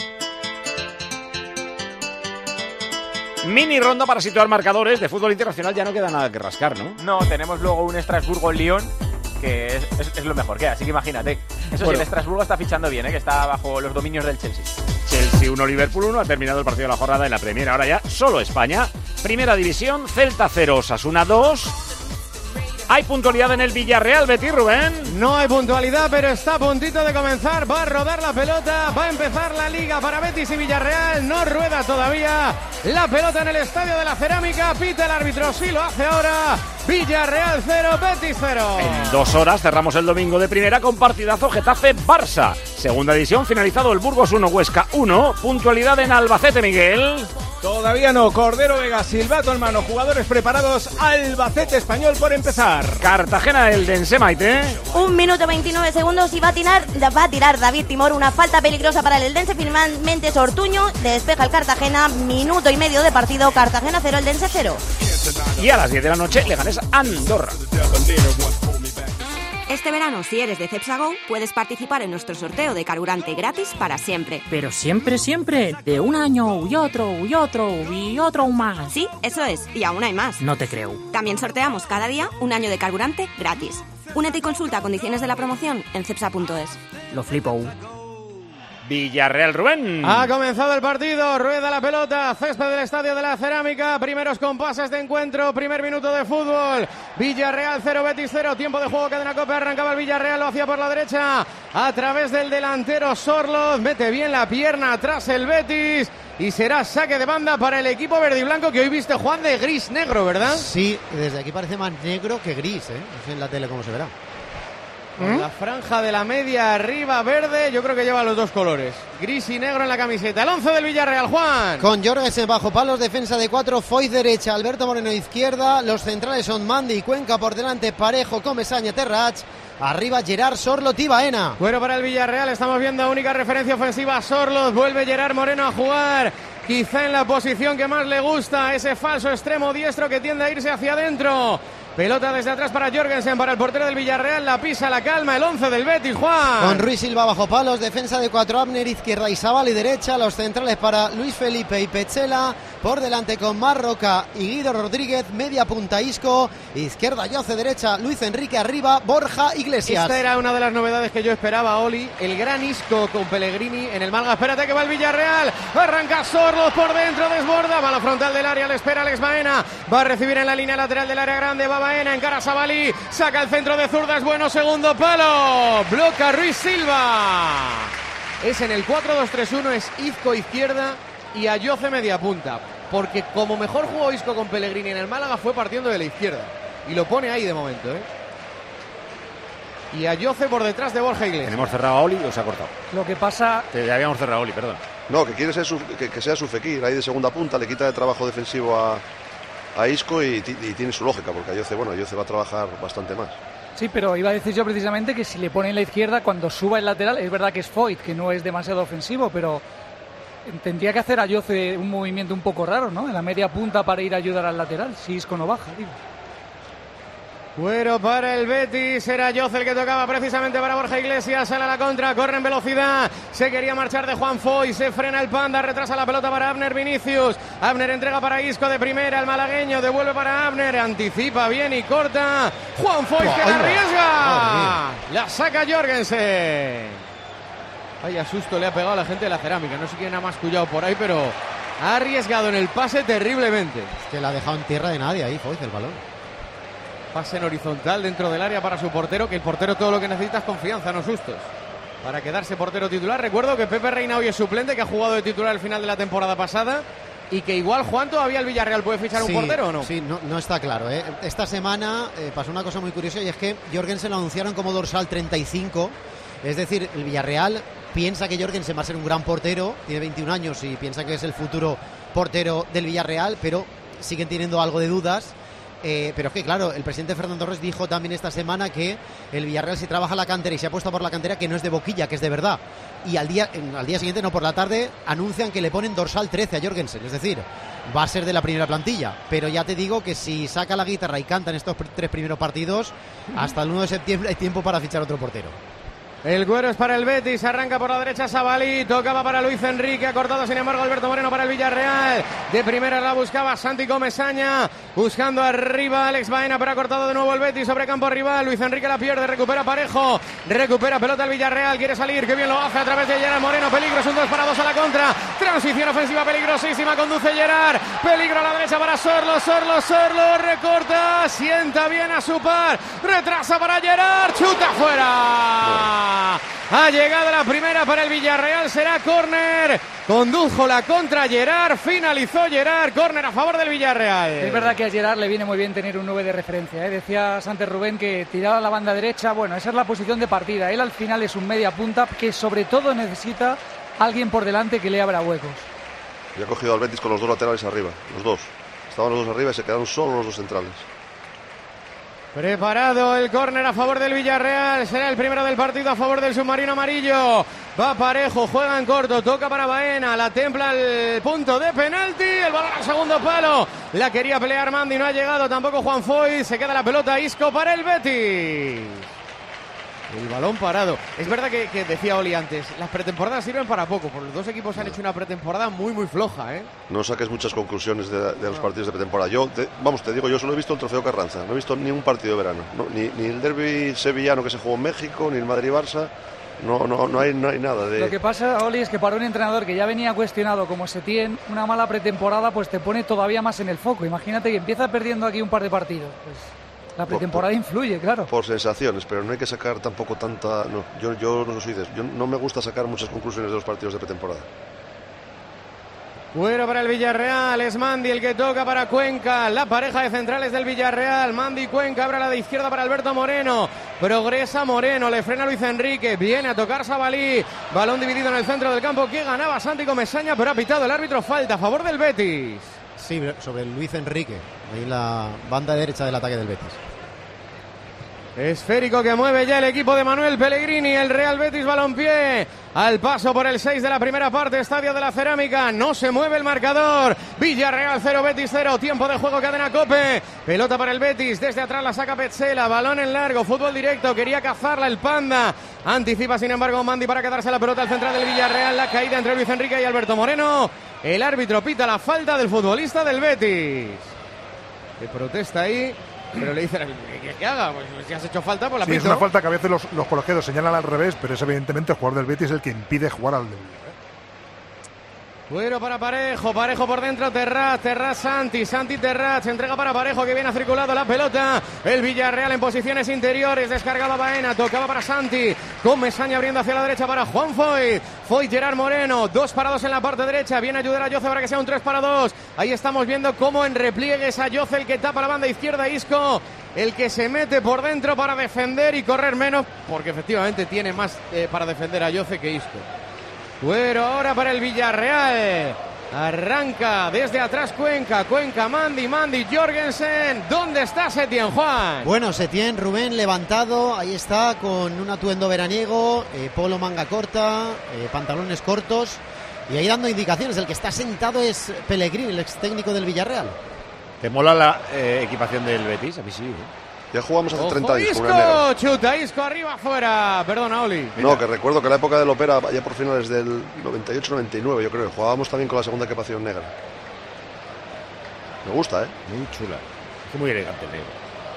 Mini ronda para situar marcadores. De fútbol internacional ya no queda nada que rascar, ¿no? No, tenemos luego un Estrasburgo-Lyon, que es lo mejor que hay, así que imagínate. Eso bueno. Sí, el Estrasburgo está fichando bien, que está bajo los dominios del Chelsea. Chelsea 1, Liverpool 1, ha terminado el partido de la jornada en la Premier. Ahora ya solo España. Primera división, Celta 0, Osasuna 2. ¿Hay puntualidad en el Villarreal, Betis, Rubén? No hay puntualidad, pero está a puntito de comenzar. Va a rodar la pelota, va a empezar la liga para Betis y Villarreal. No rueda todavía la pelota en el Estadio de la Cerámica. Pita el árbitro, sí lo hace ahora. Villarreal 0, Betis 0. En 2 horas cerramos el domingo de primera con partidazo Getafe-Barça. Segunda división, finalizado el Burgos 1, Huesca 1. Puntualidad en Albacete, Miguel. Todavía no. Cordero Vega, silbato en mano, jugadores preparados. Albacete Español por empezar. Cartagena Eldense, Maite. 1 minuto 29 segundos y va a tirar David Timor. Una falta peligrosa para el Eldense. Finalmente es Ortuño. Despeja el Cartagena. Minuto y medio de partido. Cartagena 0, Eldense 0. Y a las 10 de la noche Leganés Andorra. Este verano, si eres de Cepsa Go, puedes participar en nuestro sorteo de carburante gratis para siempre. Pero siempre, siempre, de un año y otro y otro y otro más. Sí, eso es, y aún hay más. No te creo. También sorteamos cada día un año de carburante gratis. Únete y consulta condiciones de la promoción en cepsa.es. Lo flipo. Villarreal, Rubén. Ha comenzado el partido, rueda la pelota, césped del Estadio de la Cerámica, primeros compases de encuentro, primer minuto de fútbol. Villarreal 0, Betis 0, tiempo de juego, cadena COPE, arrancaba el Villarreal, lo hacía por la derecha, a través del delantero Sorloz, mete bien la pierna atrás el Betis y será saque de banda para el equipo verde y blanco que hoy viste, Juan, de gris-negro, ¿verdad? Sí, desde aquí parece más negro que gris, no sé en la tele cómo se verá. Con la franja de la media arriba verde, yo creo que lleva los dos colores, gris y negro en la camiseta. El 11 del Villarreal, Juan. Con Jorgensen bajo palos, defensa de 4, Foyt derecha, Alberto Moreno izquierda, los centrales son Mandi y Cuenca por delante, Parejo, Comesaña, Terrach, arriba Gerard, Sorloz y Baena. Bueno, para el Villarreal estamos viendo única referencia ofensiva, Sorloz, vuelve Gerard Moreno a jugar, quizá en la posición que más le gusta, ese falso extremo diestro que tiende a irse hacia adentro. Pelota desde atrás para Jorgensen, para el portero del Villarreal, la pisa, la calma, el 11 del Betis, Juan. Con Ruiz Silva bajo palos, defensa de 4, Abner izquierda, Isabal y derecha, los centrales para Luis Felipe y Petzela, por delante con Marroca y Guido Rodríguez, media punta Isco, izquierda Yoce, derecha Luis Enrique, arriba Borja Iglesias. Esta era una de las novedades que yo esperaba, Oli, el gran Isco con Pellegrini en el Málaga. Espérate que va el Villarreal, arranca Sorloz por dentro, desborda, va a la frontal del área, le espera Alex Baena, va a recibir en la línea lateral del área grande, va Baena, encara a Sabalí, saca el centro de zurda, es bueno, segundo palo, bloca Ruiz Silva. Es en el 4-2-3-1, es Isco izquierda y Ayoce media punta, porque como mejor jugó Isco con Pellegrini en el Málaga fue partiendo de la izquierda, y lo pone ahí de momento, Y Ayoce por detrás de Borja Iglesias. ¿Tenemos cerrado a Oli o se ha cortado? Lo que pasa... Te habíamos cerrado a Oli, perdón. No, que quiere ser que sea su Fekir ahí de segunda punta, le quita el trabajo defensivo a Isco y tiene su lógica, porque Ayoce va a trabajar bastante más. Sí, pero iba a decir yo precisamente que si le pone en la izquierda, cuando suba el lateral, es verdad que es Foyt, que no es demasiado ofensivo, pero tendría que hacer Ayoce un movimiento un poco raro, ¿no? En la media punta para ir a ayudar al lateral, si Isco no baja, digo. Cuero para el Betis, era Ayoce el que tocaba precisamente para Borja Iglesias, sale a la contra, corre en velocidad, se quería marchar de Juan Foy, se frena el Panda, retrasa la pelota para Abner Vinicius, Abner entrega para Isco de primera, el malagueño devuelve para Abner, anticipa bien y corta, Juan Foy que la arriesga, la saca Jorgensen. Vaya susto le ha pegado a la gente de la Cerámica, no sé quién ha mascullado por ahí, pero ha arriesgado en el pase terriblemente. Es que la ha dejado en tierra de nadie ahí, Foy, el balón. Pase en horizontal dentro del área para su portero, que el portero todo lo que necesita es confianza, no sustos. Para quedarse portero titular. Recuerdo que Pepe Reina hoy es suplente, que ha jugado de titular al final de la temporada pasada. Y que igual, Juan, todavía el Villarreal puede fichar un portero, ¿o no? Sí, no está claro, ¿eh? Esta semana pasó una cosa muy curiosa, y es que Jorgensen lo anunciaron como dorsal 35. Es decir, el Villarreal piensa que Jorgensen va a ser un gran portero, tiene 21 años y piensa que es el futuro portero del Villarreal, pero siguen teniendo algo de dudas. Pero es que, claro, el presidente Fernando Torres dijo también esta semana que el Villarreal, si trabaja la cantera y se apuesta por la cantera, que no es de boquilla, que es de verdad. Y al día siguiente, no, por la tarde, anuncian que le ponen dorsal 13 a Jorgensen. Es decir, va a ser de la primera plantilla. Pero ya te digo que si saca la guitarra y canta en estos 3 primeros partidos, hasta el 1 de septiembre hay tiempo para fichar otro portero. El Cuero es para el Betis, arranca por la derecha Sabalí, tocaba para Luis Enrique, ha cortado sin embargo Alberto Moreno para el Villarreal, de primera la buscaba Santi Comesaña, buscando arriba Alex Baena, pero ha cortado de nuevo el Betis sobre campo rival, Luis Enrique la pierde, recupera Parejo, recupera pelota el Villarreal, quiere salir, que bien lo hace a través de Gerard Moreno, peligro, es un 2-2 a la contra, transición ofensiva peligrosísima, conduce Gerard, peligro a la derecha para Sorlo, recorta, sienta bien a su par, retrasa para Gerard, chuta fuera. Ha llegado la primera para el Villarreal, será córner, condujo la contra Gerard, finalizó Gerard, córner a favor del Villarreal. Es verdad que a Gerard le viene muy bien tener un 9 de referencia, ¿eh? Decía Santi Rubén que tiraba a la banda derecha, bueno, esa es la posición de partida, él al final es un media punta que sobre todo necesita alguien por delante que le abra huecos. Y ha cogido al Betis con los 2 laterales arriba, los dos, estaban los 2 arriba y se quedaron solo los 2 centrales. Preparado el córner a favor del Villarreal, será el primero del partido a favor del submarino amarillo. Va Parejo, juega en corto, toca para Baena, la templa al punto de penalti, el balón al segundo palo. La quería pelear Mandi, no ha llegado tampoco Juan Foy, se queda la pelota Isco para el Betis. El balón parado. Es verdad que decía Oli antes, las pretemporadas sirven para poco, porque los dos equipos han hecho una pretemporada muy floja, ¿eh? No saques muchas conclusiones de los partidos de pretemporada. Te digo, yo solo he visto el Trofeo Carranza, no he visto ni un partido de verano, no, ni el derbi sevillano que se jugó en México, ni el Madrid-Barça. No hay nada de... Lo que pasa, Oli, es que para un entrenador que ya venía cuestionado como Setién, una mala pretemporada pues te pone todavía más en el foco. Imagínate que empieza perdiendo aquí un par de partidos, pues la pretemporada influye, claro. Por sensaciones, pero no hay que sacar tampoco tanta... No, yo no soy de eso. Yo no me gusta sacar muchas conclusiones de los partidos de pretemporada. Bueno, para el Villarreal, es Mandi el que toca para Cuenca, la pareja de centrales del Villarreal, Mandi y Cuenca, abre a la de izquierda para Alberto Moreno, progresa Moreno, le frena Luis Enrique, viene a tocar Sabalí, balón dividido en el centro del campo, que ganaba Santi Comesaña, pero ha pitado el árbitro falta a favor del Betis. Sí, sobre Luis Enrique, ahí en la banda derecha del ataque del Betis. Esférico que mueve ya el equipo de Manuel Pellegrini, el Real Betis Balompié, al paso por el 6 de la primera parte, Estadio de la Cerámica, no se mueve el marcador, Villarreal 0, Betis 0, tiempo de juego, cadena COPE, pelota para el Betis, desde atrás la saca Petzela, balón en largo, fútbol directo, quería cazarla el Panda, anticipa sin embargo Mandi para quedarse la pelota al central del Villarreal, la caída entre Luis Enrique y Alberto Moreno, el árbitro pita la falta del futbolista del Betis, que protesta ahí. Pero le dicen que haga, pues si has hecho falta, pues la pito. Es una falta que a veces los colegiados señalan al revés, pero es evidentemente el jugador del Betis el que impide jugar al del Villarreal. Bueno, para Parejo por dentro, Terraz, Santi Terraz, entrega para Parejo, que viene circulado la pelota, el Villarreal en posiciones interiores, descargaba Baena, tocaba para Santi, con Mesaña abriendo hacia la derecha para Juan Foy, Gerard Moreno, 2 parados en la parte derecha, viene a ayudar a Yoce para que sea un 3-2, ahí estamos viendo cómo en repliegues a Yoce el que tapa la banda izquierda, Isco, el que se mete por dentro para defender y correr menos, porque efectivamente tiene más para defender a Yoce que Isco. Bueno, ahora para el Villarreal, Arranca desde atrás Cuenca, Mandy, Jorgensen. ¿Dónde está Setién, Juan? Bueno, Setién, Rubén, levantado, ahí está, con un atuendo veraniego, polo manga corta, pantalones cortos, y ahí dando indicaciones. El que está sentado es Pellegrini, el ex técnico del Villarreal. ¿Te mola la equipación del Betis? A mí sí, Ya jugamos hace 30 años. Isco, chuta Isco arriba afuera. Perdona, Oli. No, que recuerdo que la época del Opera, ya por finales del 98-99, yo creo, jugábamos también con la segunda equipación negra. Me gusta, Muy chula. Es muy elegante, negro.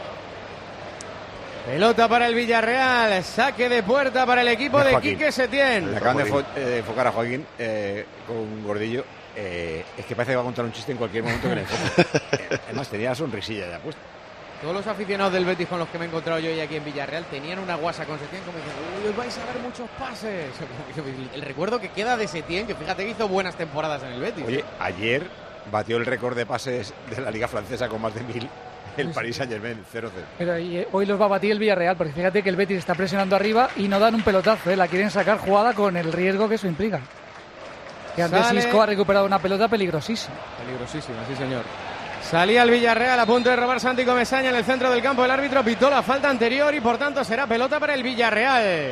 Pelota para el Villarreal, saque de puerta para el equipo de Quique Setién. Le acaban de enfocar a Joaquín con un Gordillo. Es que parece que va a contar un chiste en cualquier momento que le enfoque. Además, tenía la sonrisilla ya puesta. Todos los aficionados del Betis con los que me he encontrado yo hoy aquí en Villarreal tenían una guasa con Setién como diciendo, uy, os vais a ver muchos pases. El recuerdo que queda de Setién, que fíjate que hizo buenas temporadas en el Betis. Oye, ayer batió el récord de pases de la Liga Francesa con más de 1000 el Paris Saint-Germain, 0-0. Pero hoy los va a batir el Villarreal, porque fíjate que el Betis está presionando arriba y no dan un pelotazo, la quieren sacar jugada con el riesgo que eso implica. Que antes Isco ha recuperado una pelota peligrosísima. Peligrosísima, sí señor. Salía el Villarreal a punto de robar Santi Comesaña en el centro del campo. El árbitro pitó la falta anterior y por tanto será pelota para el Villarreal.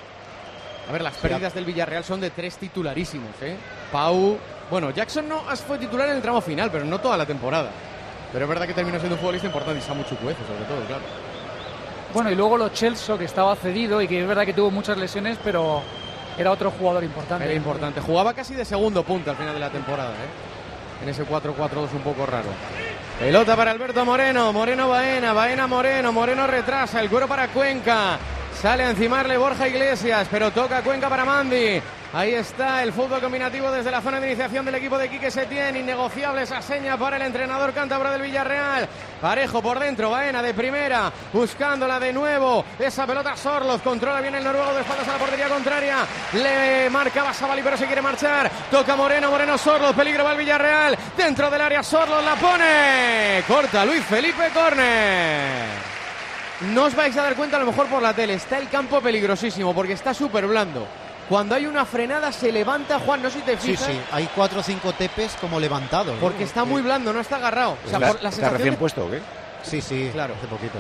A ver, las pérdidas del Villarreal son de 3 titularísimos, Pau... Bueno, Jackson no fue titular en el tramo final, pero no toda la temporada. Pero es verdad que terminó siendo un futbolista importante y Samu Chukwueze, sobre todo, claro. Bueno, y luego Lo Celso, que estaba cedido y que es verdad que tuvo muchas lesiones, pero era otro jugador importante. Era importante. Jugaba casi de segundo punta al final de la temporada, en ese 4-4-2 un poco raro. Pelota para Alberto Moreno, Baena, Moreno retrasa, el cuero para Cuenca. Sale a encimarle Borja Iglesias, pero toca Cuenca para Mandy. Ahí está el fútbol combinativo desde la zona de iniciación del equipo de Quique Setién. Innegociable esa seña para el entrenador cántabro del Villarreal. Parejo por dentro, Baena de primera, buscándola de nuevo. Esa pelota Sorloz, controla bien el noruego de espaldas a la portería contraria. Le marcaba Sabali, pero se quiere marchar. Toca Moreno, Sorloz, peligro va el Villarreal. Dentro del área Sorloz la pone. Corta Luis Felipe, córner. No os vais a dar cuenta a lo mejor por la tele. Está el campo peligrosísimo porque está súper blando. Cuando hay una frenada se levanta, Juan, no sé si te fijas. Sí, hay 4 o 5 tepes como levantados. Porque está muy blando, no está agarrado. O sea, por la ¿está recién puesto o qué? Sí, claro. Hace poquito.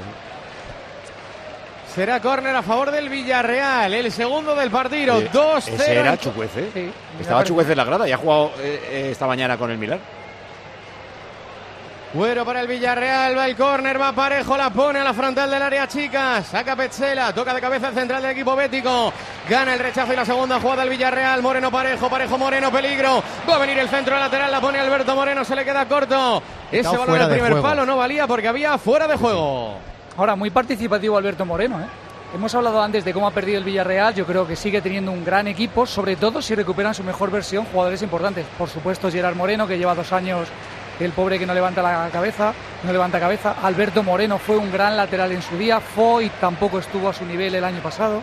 Será córner a favor del Villarreal, el segundo del partido, 2-0. Ese era Chukwueze. Sí. Estaba Chukwueze en la grada y ha jugado esta mañana con el Milán. Güero para el Villarreal, va el córner, va Parejo, la pone a la frontal del área chica, saca Petzela, toca de cabeza el central del equipo bético, gana el rechazo y la segunda jugada del Villarreal, Moreno Parejo, Moreno, peligro, va a venir el centro lateral, la pone Alberto Moreno, se le queda corto, ese balón al primer palo no valía porque había fuera de juego. Ahora, muy participativo Alberto Moreno, Hemos hablado antes de cómo ha perdido el Villarreal, yo creo que sigue teniendo un gran equipo, sobre todo si recuperan su mejor versión jugadores importantes, por supuesto Gerard Moreno, que lleva 2 años... El pobre que no levanta cabeza. Alberto Moreno fue un gran lateral en su día. Foy tampoco estuvo a su nivel el año pasado.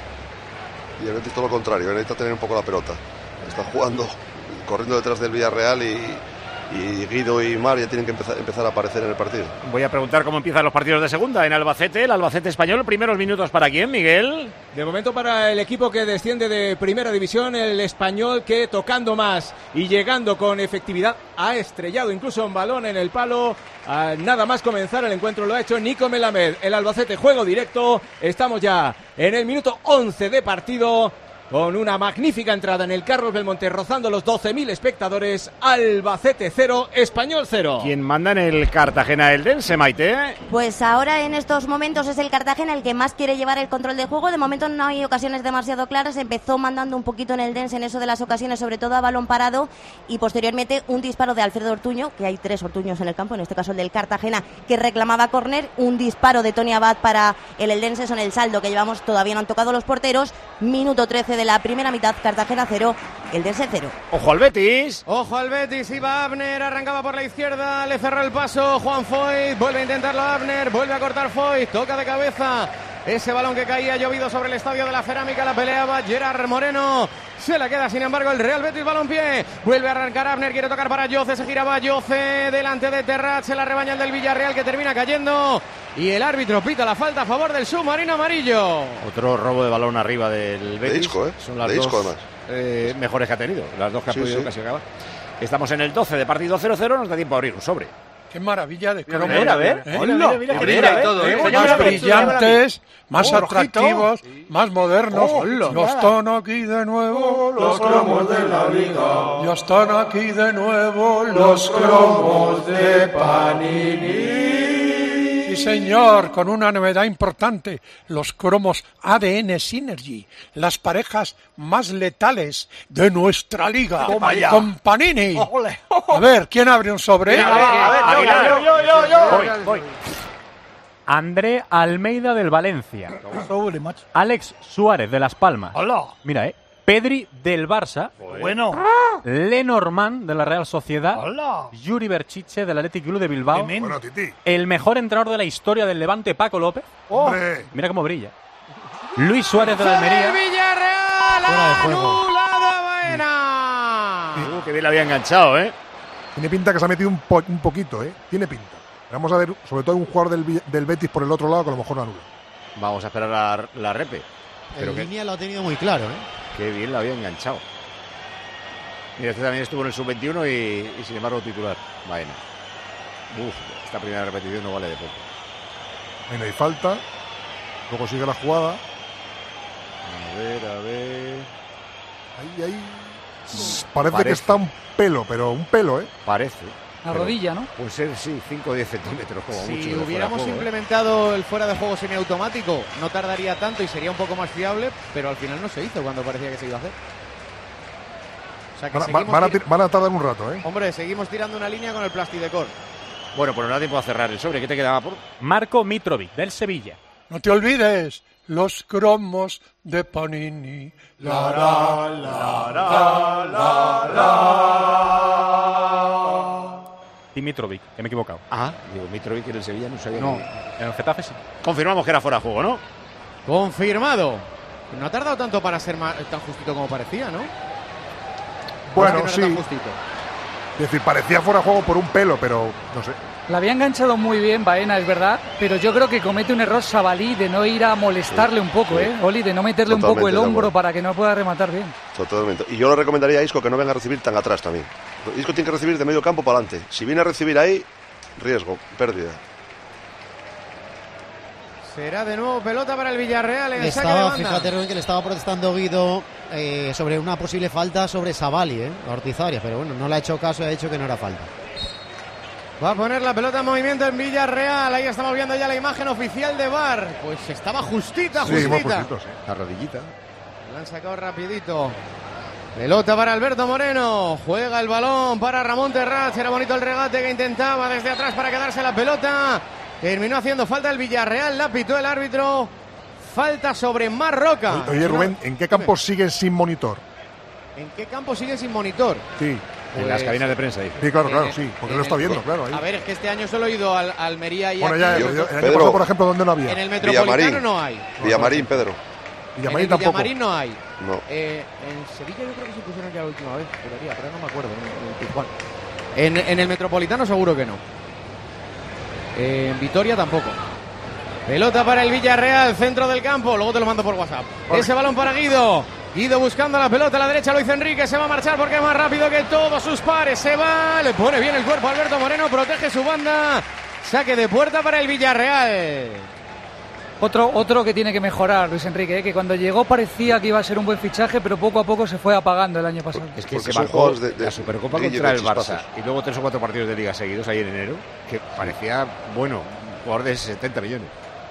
Y el Betis todo lo contrario, necesita tener un poco la pelota. Está jugando, corriendo detrás del Villarreal y Guido y Mar ya tienen que empezar a aparecer en el partido. Voy a preguntar cómo empiezan los partidos de segunda en Albacete. El Albacete español, primeros minutos para quién, Miguel. De momento para el equipo que desciende de primera división, el Español, que tocando más y llegando con efectividad ha estrellado incluso un balón en el palo. Nada más comenzar el encuentro lo ha hecho Nico Melamed. El Albacete, juego directo. Estamos ya en el minuto 11 de partido, con una magnífica entrada en el Carlos Belmonte, rozando los 12.000 espectadores. Albacete 0, Español 0. ¿Quién manda en el Cartagena Eldense, Maite? Pues ahora en estos momentos es el Cartagena el que más quiere llevar el control de juego. De momento no hay ocasiones demasiado claras. Empezó mandando un poquito en el Eldense en eso de las ocasiones, sobre todo a balón parado, y posteriormente un disparo de Alfredo Ortuño, que hay 3 Ortuños en el campo, en este caso el del Cartagena, que reclamaba córner. Un disparo de Tony Abad para el Eldense. Son el saldo que llevamos, todavía no han tocado los porteros. Minuto 13 de la primera mitad, Cartagena 0, Eldense 0. Ojo al Betis. Ojo al Betis, iba Abner, arrancaba por la izquierda, le cerró el paso Juan Foyt, vuelve a intentarlo Abner, vuelve a cortar Foyt, toca de cabeza ese balón que caía llovido sobre el estadio de la Cerámica, la peleaba Gerard Moreno, se la queda sin embargo el Real Betis, balompié, vuelve a arrancar Abner, quiere tocar para Yoce, se giraba Yoce delante de Terrat, se la rebaña el del Villarreal que termina cayendo y el árbitro pita la falta a favor del submarino amarillo. Otro robo de balón arriba del Betis. De Isco, Son las de dos Isco, además. Mejores que ha tenido, las dos que ha podido casi acabar. Estamos en el 12 de partido 0-0, nos da tiempo a abrir un sobre. Qué maravilla de cromos. A ver. Mira, todo, más brillantes, más atractivos, más modernos. Ya están aquí de nuevo los cromos de la liga. Ya están aquí de nuevo los cromos de Panini. Sí, señor, con una novedad importante, los cromos ADN Synergy, las parejas más letales de nuestra liga, con Panini. A ver, ¿quién abre un sobre? Voy. André Almeida del Valencia. Alex Suárez de Las Palmas. Mira, Pedri del Barça. Bueno. Lenormand de la Real Sociedad. Yuri Berchiche del Athletic Club de Bilbao. Bueno, Titi. El mejor entrenador de la historia del Levante, Paco López. Mira cómo brilla. Luis Suárez de la Almería. ¡El Villarreal! ¡Anulada Baena! Que bien la había enganchado, Tiene pinta que se ha metido un poquito, Tiene pinta. Vamos a ver, sobre todo un jugador del Betis por el otro lado que a lo mejor no anula. Vamos a esperar la repe. En línea lo ha tenido muy claro, Qué bien la había enganchado. Mira, este también estuvo en el sub-21 y sin embargo titular. Baena. Esta primera repetición no vale de poco. Ahí no hay falta. Luego sigue la jugada. A ver. Ahí. Parece que está un pelo, Parece. La rodilla, ¿no? Puede ser, sí, 5 o 10 centímetros como mucho. Si hubiéramos implementado el fuera de juego semiautomático, no tardaría tanto y sería un poco más fiable, pero al final no se hizo cuando parecía que se iba a hacer. O sea que van a tardar un rato, Hombre, seguimos tirando una línea con el plastidecor. Bueno, pues no da tiempo a cerrar el sobre. ¿Qué te quedaba por? Marco Mitrovic del Sevilla. No te olvides, los cromos de Panini. Mitrovic, que me he equivocado. Digo, Mitrovic en el Sevilla no sabía. No, en el Getafe sí. Confirmamos que era fuera de juego, ¿no? Confirmado. No ha tardado tanto para ser tan justito como parecía, ¿no? Bueno, sí. Es decir, parecía fuera de juego por un pelo, pero no sé. La había enganchado muy bien Baena, es verdad, pero yo creo que comete un error Sabalí de no ir a molestarle un poco, Oli, de no meterle un poco el hombro para que no pueda rematar bien. Totalmente. Y yo le recomendaría a Isco que no venga a recibir tan atrás también. Isco tiene que recibir de medio campo para adelante. Si viene a recibir ahí, riesgo, pérdida. Será de nuevo pelota para el Villarreal en saque de banda. Fíjate, Rubén, que le estaba protestando Guido sobre una posible falta sobre Sabalí, Ortiz-Arias, pero bueno, no le ha hecho caso y ha dicho que no era falta. Va a poner la pelota en movimiento en Villarreal. Ahí estamos viendo ya la imagen oficial de VAR. Pues estaba justita. La rodillita. La han sacado rapidito. Pelota para Alberto Moreno. Juega el balón para Ramón Terrats. Era bonito el regate que intentaba desde atrás para quedarse la pelota. Terminó haciendo falta el Villarreal. La pitó el árbitro. Falta sobre Marroca. Oye, Rubén, ¿en qué campo siguen sin monitor? ¿En qué campo siguen sin monitor? Sí. En las cabinas de prensa, dice. Sí, claro, sí, porque lo está viendo, claro. Ahí. A ver, es que este año solo he ido a Almería y bueno, ya, el año pasado, por ejemplo, ¿dónde no había? En el Metropolitano no hay. Villamarín, Pedro. Villamarín tampoco. Villamarín no hay. No. En Sevilla yo creo que se pusieron ya la última vez, pero no me acuerdo. En el Metropolitano seguro que no. En Vitoria tampoco. Pelota para el Villarreal, centro del campo. Luego te lo mando por WhatsApp. Vale. Ese balón para Guido. Guido buscando la pelota a la derecha. Luis Enrique se va a marchar porque es más rápido que todos sus pares. Se va, le pone bien el cuerpo a Alberto Moreno. Protege su banda. Saque de puerta para el Villarreal. Otro que tiene que mejorar, Luis Enrique, que cuando llegó parecía que iba a ser un buen fichaje, pero poco a poco se fue apagando el año pasado. Es que se bajó de la Supercopa contra el Barça y luego 3 o 4 partidos de Liga seguidos ahí en enero, que parecía, jugador de 70 millones.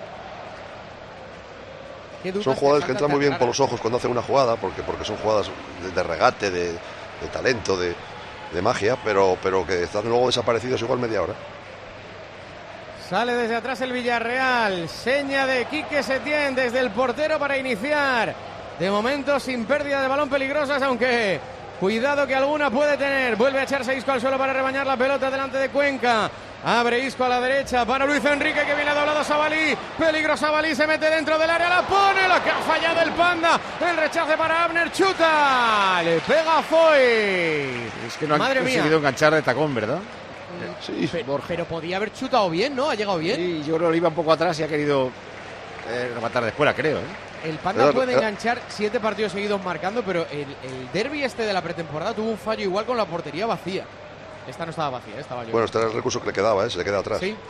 Son jugadores que entran muy bien por los ojos cuando hacen una jugada, porque son jugadas de regate, de talento, de magia, pero que están luego desaparecidos igual media hora. Sale desde atrás el Villarreal. Seña de Quique Setién desde el portero para iniciar. De momento sin pérdida de balón peligrosas, aunque cuidado que alguna puede tener. Vuelve a echarse Isco al suelo para rebañar la pelota delante de Cuenca. Abre Isco a la derecha para Luis Enrique, que viene doblado Sabalí. Peligro Sabalí, se mete dentro del área, la pone, la que ha fallado el Panda. El rechace para Abner, chuta. Le pega Foy. Es que no han conseguido enganchar de tacón, ¿verdad? Sí, pero podía haber chutado bien, ¿no? Ha llegado bien. Sí, yo creo que iba un poco atrás y ha querido rematar de fuera, creo. El Panda puede enganchar 7 partidos seguidos marcando, pero el derbi de la pretemporada tuvo un fallo igual con la portería vacía. Esta no estaba vacía, estaba yo. Bueno, este era el recurso que le quedaba, se le queda atrás. Sí.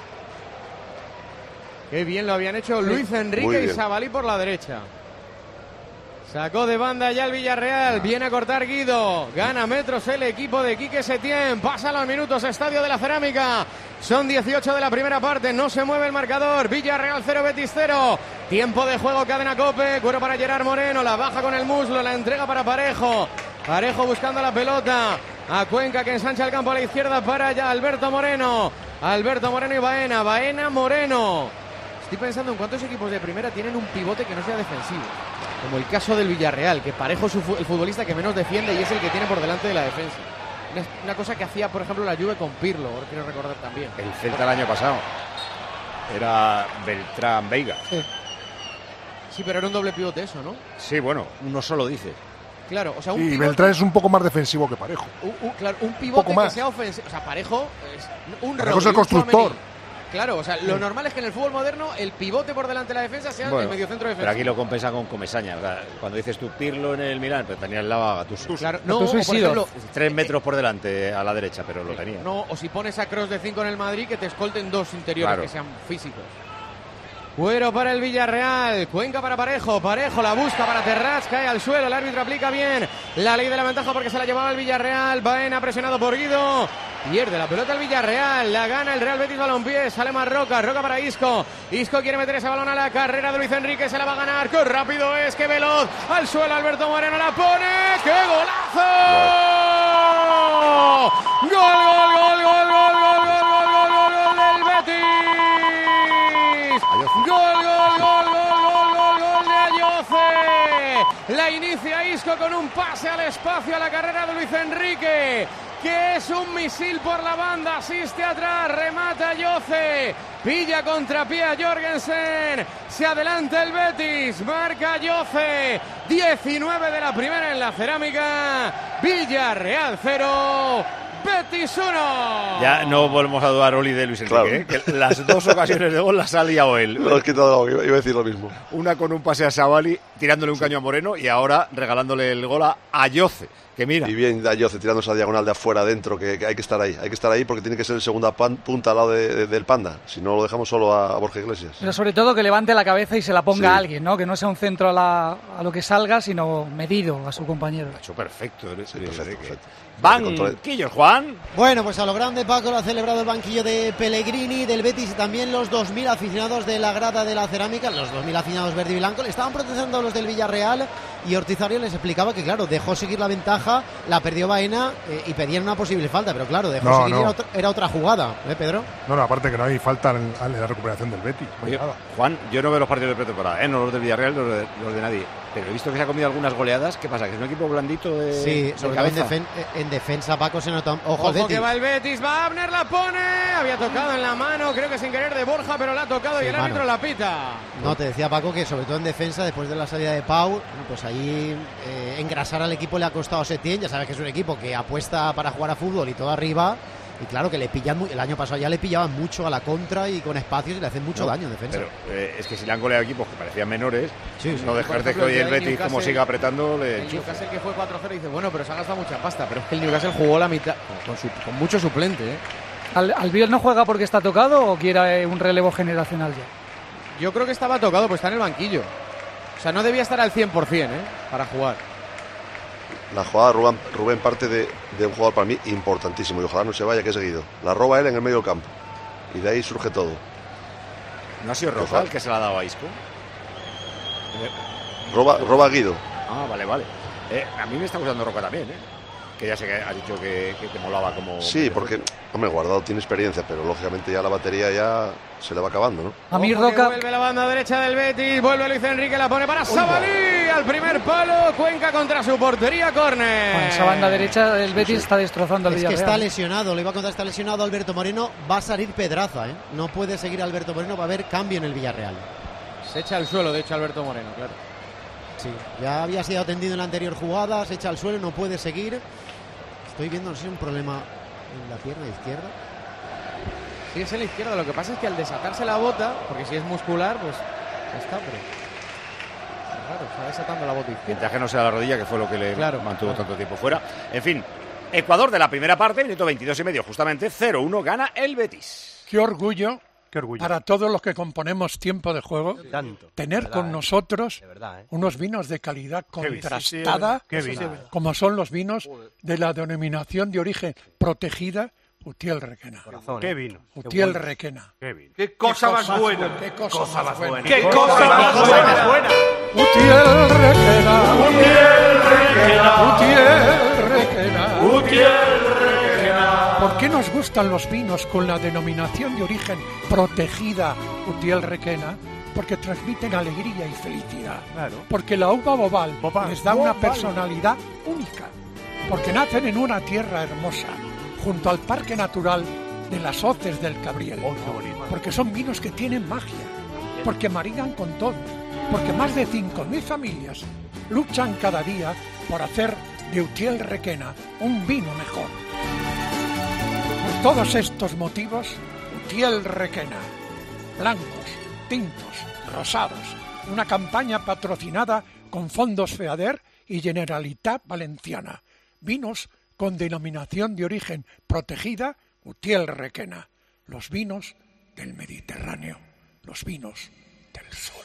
Qué bien lo habían hecho Luis Enrique y Sabalí por la derecha. Sacó de banda ya el Villarreal. Viene a cortar Guido. Gana metros el equipo de Quique Setién. Pasa los minutos. Estadio de la Cerámica. Son 18 de la primera parte. No se mueve el marcador. Villarreal 0, Betis 0. Tiempo de juego, cadena COPE. Cuero para Gerard Moreno. La baja con el muslo. La entrega para Parejo. Parejo buscando la pelota. A Cuenca, que ensancha el campo a la izquierda para allá Alberto Moreno. Alberto Moreno y Baena. Baena, Moreno. Estoy pensando en cuántos equipos de primera tienen un pivote que no sea defensivo. Como el caso del Villarreal, que Parejo es el futbolista que menos defiende y es el que tiene por delante de la defensa. Una cosa que hacía, por ejemplo, la Juve con Pirlo, ahora quiero recordar también. El Celta el año pasado era Beltrán Veiga. Sí, pero era un doble pivote eso, ¿no? Sí, bueno, uno solo dice. Claro, o sea, un y pivote, Beltrán es un poco más defensivo que Parejo. Claro, un pivote que sea ofensivo. O sea, Parejo es un Parejo es el constructor. Claro, o sea, lo normal es que en el fútbol moderno el pivote por delante de la defensa sea el mediocentro defensivo. Pero aquí lo compensa con Comesaña. O sea, cuando dices tú Pirlo en el Milán, pues tenía al lado a Gattuso. Claro, no, por ejemplo, 3 metros por delante a la derecha, pero lo tenía. No, o si pones a Kroos de 5 en el Madrid, que te escolten 2 interiores que sean físicos. Cuero para el Villarreal, Cuenca para Parejo, Parejo la busca para Terrats, cae al suelo, el árbitro aplica bien la ley de la ventaja porque se la llevaba el Villarreal. Baena presionado por Guido, pierde la pelota el Villarreal, la gana el Real Betis Balompié, sale más Roca para Isco, Isco quiere meter ese balón a la carrera de Luis Enrique, se la va a ganar, qué rápido es, qué veloz, al suelo Alberto Moreno la pone, qué golazo, gol del Betis, gol de Ayoce, la inicia Isco con un pase al espacio a la carrera de Luis Enrique, que es un misil por la banda, asiste atrás, remata Ayoce, pilla contrapié a Jorgensen, se adelanta el Betis, marca Ayoce, 19 de la primera en la Cerámica, Villarreal 0, Betis 1. Ya no volvemos a dudar, Oli, de Luis Enrique, que las 2 ocasiones de gol las ha liado él. Me lo has quitado, iba a decir lo mismo. Una con un pase a Sabalí, tirándole un caño a Moreno, y ahora regalándole el gol a Ayoce, que mira. Y bien Ayoce tirando esa diagonal de afuera adentro, que hay que estar ahí porque tiene que ser el segunda punta al lado del Panda, si no lo dejamos solo a Borja Iglesias. Pero sobre todo que levante la cabeza y se la ponga a alguien, ¿no? Que no sea un centro a lo que salga, sino medido a su compañero. Ha hecho perfecto. Perfecto. Banquillos, Juan. Bueno, pues a lo grande, Paco, lo ha celebrado el banquillo de Pellegrini, del Betis y también los 2.000 aficionados de la grada de la Cerámica, los 2.000 aficionados verde y blanco, le estaban protestando a los del Villarreal y Ortiz Arias les explicaba que, claro, dejó seguir la ventaja, la perdió Baena y pedían una posible falta, pero claro, dejó seguir. Era otra jugada, Pedro? No, aparte que no hay falta en la recuperación del Betis. Oye, Juan, yo no veo los partidos de pretemporada, no los del Villarreal, los de nadie. Pero he visto que se ha comido algunas goleadas. ¿Qué pasa? ¿Que es un equipo blandito de Sí, sobre todo en defensa, Paco, se nota. Ojo que va el Betis, va Abner, la pone. Había tocado en la mano, creo que sin querer de Borja, pero la ha tocado y el árbitro la pita. No, te decía, Paco, que sobre todo en defensa, después de la salida de Pau, pues allí engrasar al equipo le ha costado a Setién. Ya sabes que es un equipo que apuesta para jugar a fútbol y todo arriba. Y claro que le pillan, el año pasado ya le pillaban mucho a la contra y con espacios y le hacen mucho daño en defensa. Pero es que si le han goleado equipos que parecían menores, no dejarte que hoy el Betis, como siga apretando, le enchufa. El Newcastle que fue 4-0 dice, bueno, pero se ha gastado mucha pasta. Pero es que el Newcastle jugó la mitad con mucho suplente. ¿Albiol no juega porque está tocado o quiere un relevo generacional ya? Yo creo que estaba tocado, pues está en el banquillo. O sea, no debía estar al 100% para jugar. La jugada Rubén parte de un jugador para mí importantísimo y ojalá no se vaya, que es Guido. La roba él en el medio del campo y de ahí surge todo. ¿No ha sido Roca el que se la ha dado a Isco? Roba Guido. Ah, vale. A mí me está gustando Roca también, que ya sé que has dicho que te molaba como... Sí, porque, hombre, Guardado tiene experiencia, pero lógicamente ya la batería ya se le va acabando, ¿no? A mí Roca... Vuelve la banda derecha del Betis, vuelve Luis Enrique, la pone para Sabalí, al primer palo, Cuenca contra su portería, córner. Bueno, esa banda derecha del Betis está destrozando al Villarreal. Es que está lesionado, le iba a contar, está lesionado Alberto Moreno, va a salir Pedraza, No puede seguir Alberto Moreno, va a haber cambio en el Villarreal. Se echa al suelo, de hecho, Alberto Moreno, claro. Sí, ya había sido atendido en la anterior jugada, se echa al suelo, no puede seguir. Estoy viendo, no sé, un problema en la pierna izquierda. Sí, es en la izquierda. Lo que pasa es que al desatarse la bota, porque si es muscular, pues ya está, pero Claro, está desatando la bota izquierda. Mientras que no sea la rodilla, que fue lo que le mantuvo tanto tiempo fuera. En fin, Ecuador de la primera parte, minuto 22,5 justamente, 0-1 gana el Betis. Qué orgullo para todos los que componemos Tiempo de Juego, tener con nosotros unos vinos de calidad contrastada, como son los vinos de la denominación de origen protegida Utiel Requena. Qué vino. Utiel Requena. Qué cosa más buena. Qué cosa más buena. Qué cosa más buena. Utiel Requena. Utiel Requena. Utiel Requena. Utiel Requena. ¿Por qué nos gustan los vinos con la denominación de origen protegida Utiel Requena? Porque transmiten alegría y felicidad. Porque la uva Bobal les da una personalidad única. Porque nacen en una tierra hermosa, junto al Parque Natural de las Hoces del Cabriel. Porque son vinos que tienen magia. Porque maridan con todo. Porque más de 5.000 familias luchan cada día por hacer de Utiel Requena un vino mejor. Por todos estos motivos, Utiel Requena. Blancos, tintos, rosados. Una campaña patrocinada con fondos FEADER y Generalitat Valenciana. Vinos con denominación de origen protegida Utiel Requena. Los vinos del Mediterráneo. Los vinos del sol.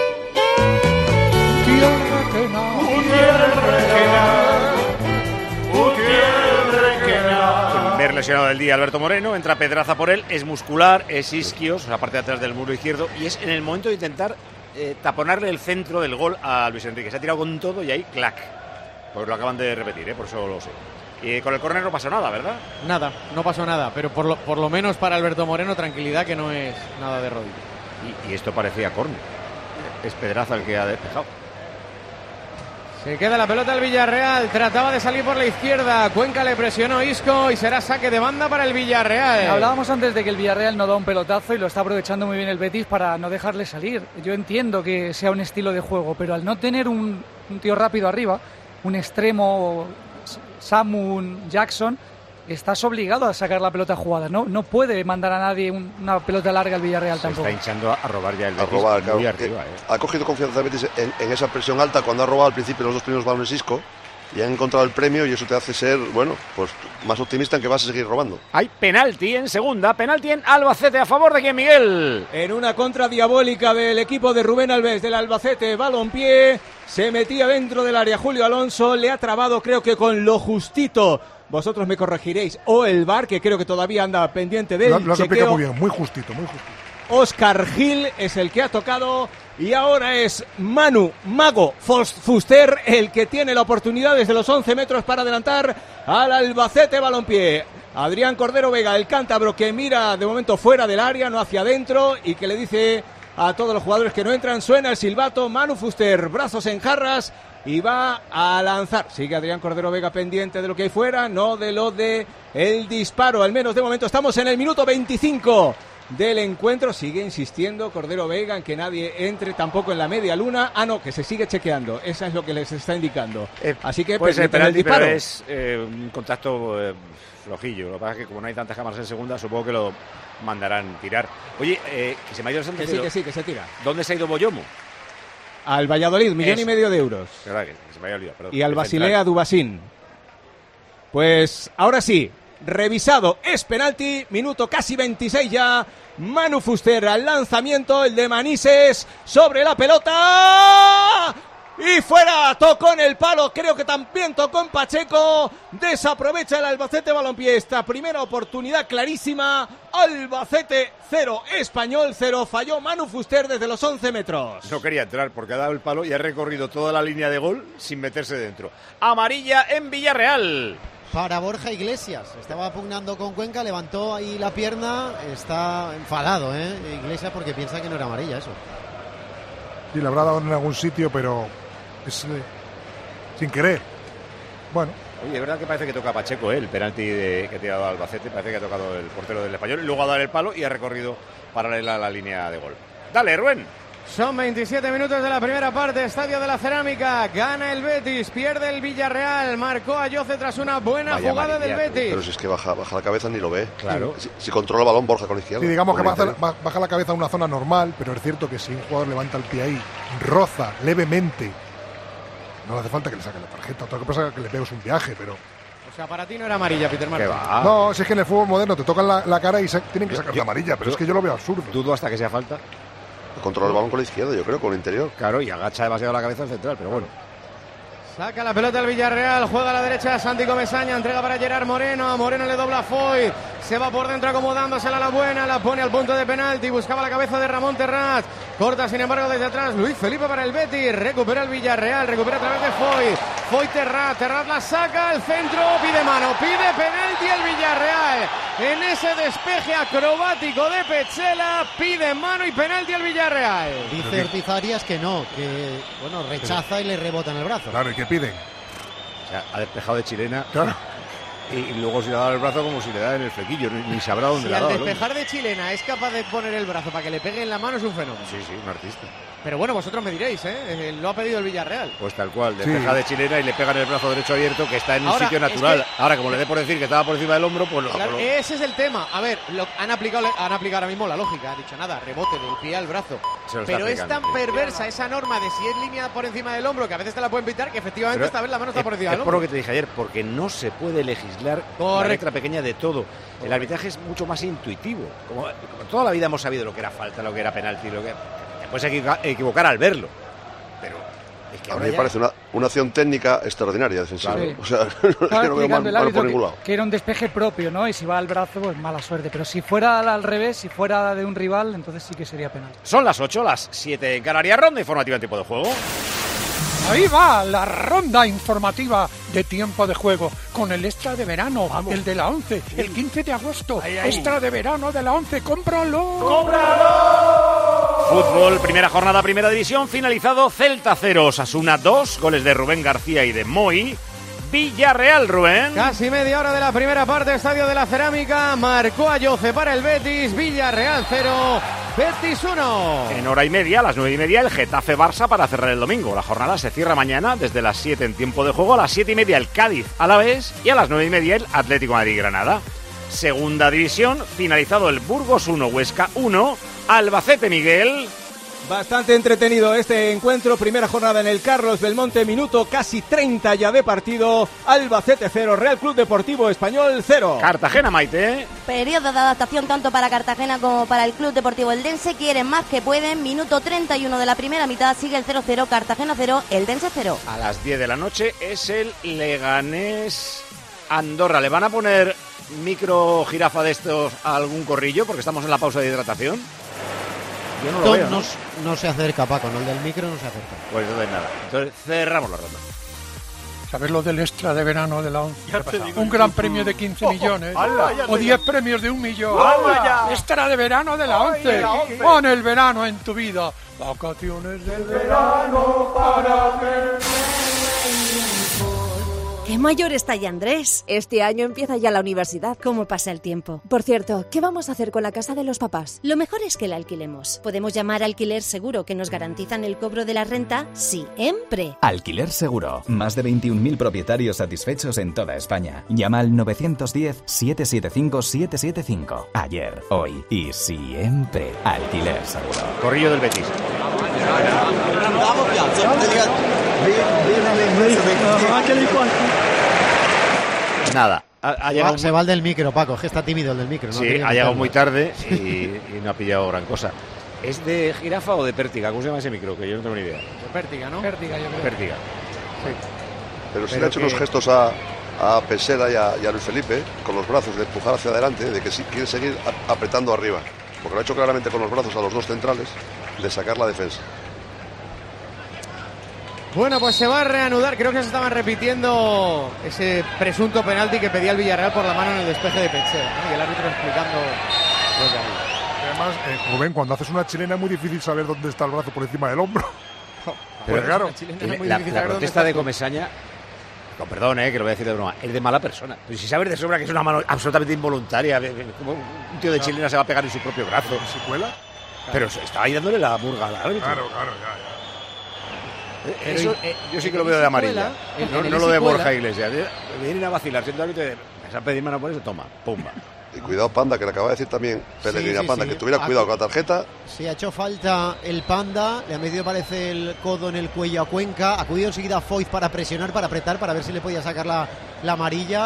Utiel Requena. Utiel Requena. Utiel Requena. El primer lesionado del día, Alberto Moreno, entra Pedraza por él, es muscular, es isquios, la parte de atrás del muro izquierdo, y es en el momento de intentar taponarle el centro del gol a Luis Enrique. Se ha tirado con todo y ahí, clac. Pues lo acaban de repetir, por eso lo sé. Y con el córner no pasó nada, ¿verdad? Nada, no pasó nada, pero por lo menos para Alberto Moreno, tranquilidad, que no es nada de rodilla. Y esto parecía córner. Es Pedraza el que ha despejado. Se queda la pelota el Villarreal, trataba de salir por la izquierda, Cuenca le presionó Isco y será saque de banda para el Villarreal. Hablábamos antes de que el Villarreal no da un pelotazo y lo está aprovechando muy bien el Betis para no dejarle salir. Yo entiendo que sea un estilo de juego, pero al no tener un tío rápido arriba, un extremo, Samu Jackson, estás obligado a sacar la pelota jugada. No puede mandar a nadie una pelota larga al Villarreal tampoco. Se está hinchando a robar ya el Betis. Claro, muy arriba, ha cogido confianza el Betis en esa presión alta cuando ha robado al principio los dos primeros balones Isco y han encontrado el premio, y eso te hace ser, bueno, pues más optimista en que vas a seguir robando. Hay penalti en segunda, penalti en Albacete, a favor de quién, Miguel. En una contra diabólica del equipo de Rubén Alves del Albacete Balompié, se metía dentro del área Julio Alonso, le ha trabado creo que con lo justito. Vosotros me corregiréis, o el VAR, que creo que todavía anda pendiente del lo has chequeo. explicado muy bien, muy justito, muy justito. Óscar Gil es el que ha tocado y ahora es Manu Mago Fuster el que tiene la oportunidad desde los 11 metros para adelantar al Albacete Balompié. Adrián Cordero Vega, el cántabro, que mira de momento fuera del área, no hacia adentro, y que le dice a todos los jugadores que no entran, suena el silbato. Manu Fuster, brazos en jarras, y va a lanzar. Sigue Adrián Cordero Vega pendiente de lo que hay fuera, no de lo de el disparo, al menos de momento. Estamos en el minuto 25 del encuentro. Sigue insistiendo Cordero Vega en que nadie entre tampoco en la media luna. No, que se sigue chequeando. Eso es lo que les está indicando. Así que pues el penalti, disparo. pero es un contacto flojillo. Lo que pasa es que como no hay tantas cámaras en segunda, supongo que lo mandarán tirar. Oye, que se me ha ido el santo. Que sí, que se tira. ¿Dónde se ha ido Boyomo? Al Valladolid, 1,5 millones de euros. Verdad que se me había olvidado, perdón. Y al Basilea Dubasín. Pues ahora sí, revisado, es penalti, minuto casi 26 ya. Manu Fuster al lanzamiento, el de Manises sobre la pelota. Y fuera, tocó en el palo, creo que también tocó en Pacheco. Desaprovecha el Albacete Balompié esta primera oportunidad clarísima. Albacete 0, Español 0, falló Manu Fuster desde los 11 metros. No quería entrar porque ha dado el palo y ha recorrido toda la línea de gol sin meterse dentro. Amarilla en Villarreal. Para Borja Iglesias, estaba pugnando con Cuenca, levantó ahí la pierna, está enfadado, Iglesias, porque piensa que no era amarilla eso. Sí, le habrá dado en algún sitio, pero es sin querer. Bueno. Oye, es verdad que parece que toca a Pacheco, el penalti que ha tirado Albacete, parece que ha tocado el portero del Español, y luego ha dado el palo y ha recorrido paralela a la línea de gol. Dale, Rubén. Son 27 minutos de la primera parte, Estadio de la Cerámica, gana el Betis, pierde el Villarreal, marcó Ayoce tras una buena jugada del Betis. Pero si es que baja la cabeza ni lo ve. Claro. Si controla el balón, Borja con la izquierda. Sí, digamos que baja la cabeza a una zona normal, pero es cierto que si un jugador levanta el pie ahí, roza levemente, no hace falta que le saque la tarjeta. Otra cosa es que le pegues un viaje, pero... O sea, para ti no era amarilla, Peter Martín. No, si es que en el fútbol moderno te tocan la cara y tienen que sacar la amarilla, pero es que yo lo veo absurdo. Dudo hasta que sea falta. Controla el balón con la izquierda, yo creo, con el interior. Claro, y agacha demasiado la cabeza al central, pero bueno. Saca la pelota el Villarreal, juega a la derecha Santi Comesaña, entrega para Gerard Moreno, a Moreno le dobla a Foyt, se va por dentro acomodándosela a la buena, la pone al punto de penalti, buscaba la cabeza de Ramón Terrat, corta sin embargo desde atrás Luis Felipe para el Betis, recupera el Villarreal, recupera a través de Foyt Terrat la saca al centro, pide mano, pide penalti el Villarreal, en ese despeje acrobático de Petzela, pide mano y penalti el Villarreal. Dice Ortiz Arias que no, que bueno, rechaza y le rebota en el brazo. Claro, ¿y qué piden? O sea, ha despejado de chilena. Claro. Y luego se le ha dado el brazo como si le da en el flequillo, ni sabrá dónde le ha dado. Si al despejar de chilena es capaz de poner el brazo para que le pegue en la mano, es un fenómeno. Sí, un artista. Pero bueno, vosotros me diréis, lo ha pedido el Villarreal. Pues tal cual, despeja de chilena y le pega en el brazo derecho abierto, que está en un sitio natural. Es que, ahora, como le dé por decir que estaba por encima del hombro, pues claro, ese es el tema. A ver, han aplicado ahora mismo la lógica. Han dicho nada, rebote del pie al brazo. Pero es tan perversa esa norma de si es línea por encima del hombro, que a veces te la pueden pitar, que efectivamente esta vez la mano está por encima del hombro. Es por lo que te dije ayer, porque no se puede legislar la letra pequeña de todo. El arbitraje es mucho más intuitivo. Como toda la vida hemos sabido lo que era falta, lo que era penalti, lo que... Te puedes equivocar al verlo, pero es que a mí me parece una acción técnica extraordinaria defensiva. Sí. O sea, no veo mal por ningún lado. Que era un despeje propio, ¿no? Y si va al brazo, pues mala suerte. Pero si fuera al revés, si fuera de un rival, entonces sí que sería penal. Son las 8, las 7 en Canarias, ronda informativa en tiempo de juego. Ahí va la ronda informativa de tiempo de juego con el extra de verano, el de la 11, el 15 de agosto. Extra de verano de la 11, ¡cómpralo! ¡Cómpralo! Fútbol, primera jornada, primera división, finalizado Celta 0, Osasuna 2, goles de Rubén García y de Moi. Villarreal, Rubén. Casi media hora de la primera parte, Estadio de la Cerámica, marcó Ayoce para el Betis, Villarreal 0, Betis 1. En hora y media, a las 9:30, el Getafe-Barça para cerrar el domingo. La jornada se cierra mañana desde las 7 en tiempo de juego, a las 7:30 el Cádiz-Alavés y a las 9:30 el Atlético Madrid-Granada. Segunda división, finalizado el Burgos 1, Huesca 1, Albacete-Miguel. Bastante entretenido este encuentro, primera jornada en el Carlos Belmonte, minuto casi 30 ya de partido, Albacete 0, Real Club Deportivo Español 0. Cartagena, Maite. Periodo de adaptación tanto para Cartagena como para el Club Deportivo Eldense, quieren más que pueden, minuto 31 de la primera mitad, sigue el 0-0, Cartagena 0, Eldense 0. A las 10 de la noche es el Leganés Andorra. ¿Le van a poner micro jirafa de estos a algún corrillo porque estamos en la pausa de hidratación? Yo no lo veo, ¿no? No se acerca, Paco, no el del micro no se acerca. Pues entonces nada, entonces cerramos la ronda. ¿Sabes lo del extra de verano de la 11? Un gran premio de 15 millones o 10 premios de 1 millón. Extra de verano de la 11. Pon el verano en tu vida. Vacaciones del verano para ver. ¡Qué mayor está ya Andrés! Este año empieza ya la universidad. ¿Cómo pasa el tiempo? Por cierto, ¿qué vamos a hacer con la casa de los papás? Lo mejor es que la alquilemos. Podemos llamar Alquiler Seguro, que nos garantizan el cobro de la renta siempre. Alquiler Seguro. Más de 21.000 propietarios satisfechos en toda España. Llama al 910-775-775. Ayer, hoy y siempre. Alquiler Seguro. Corrillo del Betis. Nada, ha llegado se va el del micro, Paco, que está tímido el del micro. Sí, ha llegado muy tarde y no ha pillado gran cosa. ¿Es de jirafa o de pértiga? ¿Cómo se llama ese micro? Que yo no tengo ni idea. De pértiga, ¿no? Pértiga, yo creo. Pértiga. Sí. Pero sí le ha hecho unos gestos a Pesera y a Luis Felipe con los brazos de empujar hacia adelante, de que sí quiere seguir apretando arriba. Porque lo ha hecho claramente con los brazos a los dos centrales de sacar la defensa. Bueno, pues se va a reanudar. Creo que se estaban repitiendo ese presunto penalti que pedía el Villarreal por la mano en el despeje de Petzela, ¿no? Y el árbitro explicando lo que hay. Además, Rubén, cuando haces una chilena es muy difícil saber dónde está el brazo por encima del hombro. Pues claro, la protesta de Comesaña, con perdón, que lo voy a decir de broma, es de mala persona. Pero si sabes de sobra que es una mano absolutamente involuntaria, como un tío de chilena se va a pegar en su propio brazo. ¿Se cuela? Pero estaba ahí dándole la burga al árbitro. Claro, ya. Eso, yo sí que lo veo de amarilla. No lo de Borja Iglesias. Me vienen a vacilar. Siento que te vas a pedir mano por eso, toma, pumba. Y cuidado, Panda, que le acaba de decir también Pellegrini a Panda, que tuviera cuidado con la tarjeta. Sí, ha hecho falta el Panda, le ha metido, parece, el codo en el cuello a Cuenca, ha acudido enseguida a Foyth para presionar, para apretar, para ver si le podía sacar la amarilla.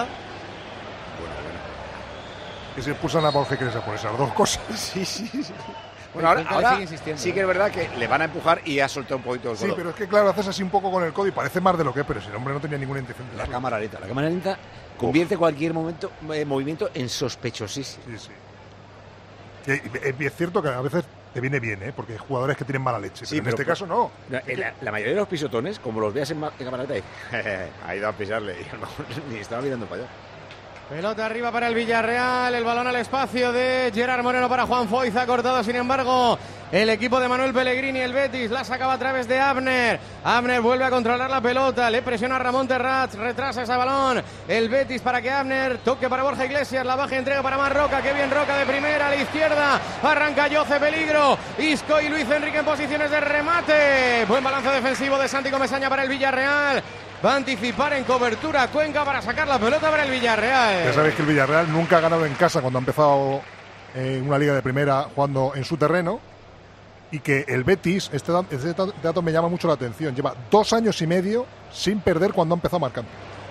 Que se expulsan a Borja Iglesias por esas dos cosas. Sí. Bueno, ahora sí que es verdad que le van a empujar y ha soltado un poquito el codo. Sí, pero es que claro, haces así un poco con el codo y parece más de lo que es, pero si el hombre no tenía ninguna intención de La cámara lenta convierte cualquier movimiento en sospechosísimo. Sí. Y es cierto que a veces te viene bien, porque hay jugadores que tienen mala leche, pero en este caso no. La mayoría de los pisotones, como los veas en cámara lenta, ha ido a pisarle y a lo mejor ni estaba mirando para allá. Pelota arriba para el Villarreal, el balón al espacio de Gerard Moreno para Juan Foyth, ha cortado sin embargo el equipo de Manuel Pellegrini, el Betis, la sacaba a través de Abner vuelve a controlar la pelota, le presiona a Ramón Terrats, retrasa ese balón, el Betis para que Abner toque para Borja Iglesias, la baja entrega para Mar Roca, que bien Roca de primera a la izquierda, arranca Yoce, peligro, Isco y Luis Enrique en posiciones de remate, buen balance defensivo de Santi Comesaña para el Villarreal. Va a anticipar en cobertura Cuenca para sacar la pelota para el Villarreal. Ya sabéis que el Villarreal nunca ha ganado en casa cuando ha empezado en una liga de primera jugando en su terreno, y que el Betis, este dato me llama mucho la atención, lleva 2 años y medio sin perder cuando ha empezado marcando.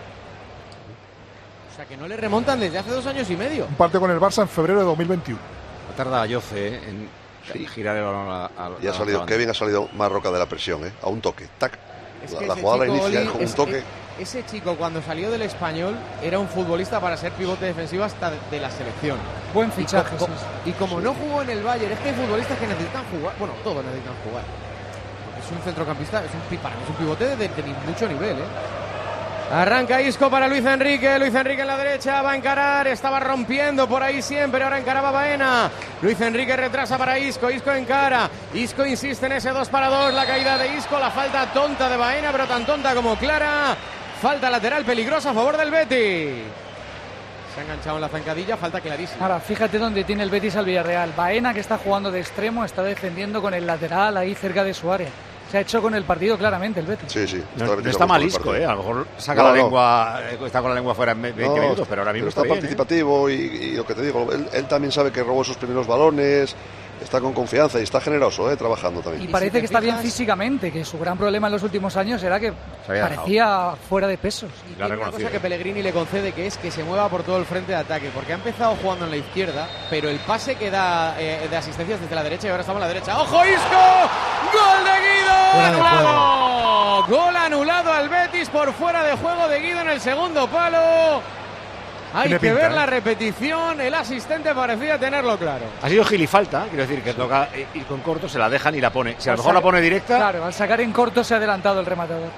O sea que no le remontan desde hace 2 años y medio. Un partido con el Barça en febrero de 2021. Ha tardado Yoce en girar el balón y ha salido, qué bien ha salido Mar Roca de la presión, a un toque, tac. La jugada inicia con un toque. Ese chico, cuando salió del Español, era un futbolista para ser pivote defensivo hasta de la selección. Buen fichaje. Y como no jugó en el Bayern, es que hay futbolistas que necesitan jugar. Bueno, todos necesitan jugar. Porque es un centrocampista, para mí es un pivote de mucho nivel, Arranca Isco para Luis Enrique en la derecha, va a encarar, estaba rompiendo por ahí siempre, ahora encaraba Baena, Luis Enrique retrasa para Isco encara, Isco insiste en ese 2-2, la caída de Isco, la falta tonta de Baena, pero tan tonta como clara, falta lateral peligrosa a favor del Betis. Se ha enganchado en la zancadilla, falta clarísima. Ahora, fíjate dónde tiene el Betis al Villarreal, Baena, que está jugando de extremo, está defendiendo con el lateral ahí cerca de su área. Se ha hecho con el partido claramente el Betis. Sí. No está mal Isco, a lo mejor saca la lengua, está con la lengua fuera en 20 minutos, pero ahora mismo está participativo y lo que te digo, él también sabe que robó esos primeros balones, está con confianza y está generoso, trabajando también. Y parece que está bien físicamente, que su gran problema en los últimos años era que parecía fuera de pesos. Y una cosa que Pellegrini le concede, que es que se mueva por todo el frente de ataque, porque ha empezado jugando en la izquierda, pero el pase que da de asistencias desde la derecha y ahora estamos en la derecha. ¡Ojo, Isco! ¡Gol de Guido! ¡Anulado! Gol anulado al Betis por fuera de juego de Guido en el segundo palo. Hay que ver la repetición, el asistente parecía tenerlo claro. Ha sido gilifalta, quiero decir, que toca ir con corto, se la dejan y la pone. Si a lo mejor la pone directa... Claro, al sacar en corto se ha adelantado el rematador.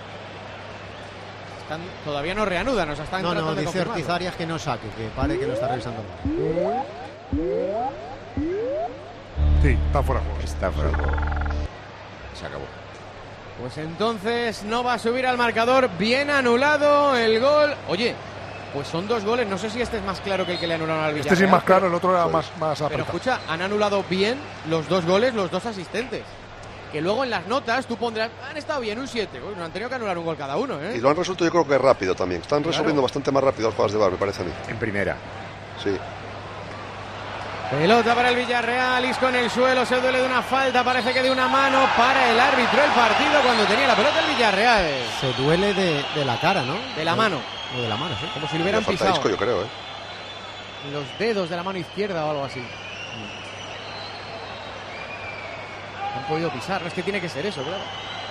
Todavía no reanudan, están tratando de dice Ortizarias que no saque, que pare que lo está revisando. Sí, está fuera de juego. Está fuera de juego. Se acabó. Pues entonces no va a subir al marcador, bien anulado el gol. Oye, pues son 2 goles, no sé si este es más claro que el que le anularon al Villarreal. Este sí es más claro, el otro era más apretado. Pero escucha, han anulado bien los 2 goles, los 2 asistentes. Que luego en las notas tú pondrás, han estado bien, un 7. Bueno, han tenido que anular un gol cada uno, Y lo han resuelto yo creo que rápido también. Están resolviendo bastante más rápido las jugadas de VAR, me parece a mí. En primera. Sí. Pelota para el Villarreal, Isco en el suelo, se duele de una falta, parece que de una mano para el árbitro el partido cuando tenía la pelota el Villarreal. Se duele de la cara, ¿no? De la mano. O de la mano, sí. Como si le hubieran pisado. Isco, yo creo, Los dedos de la mano izquierda o algo así. Han podido pisar, no es que tiene que ser eso, claro.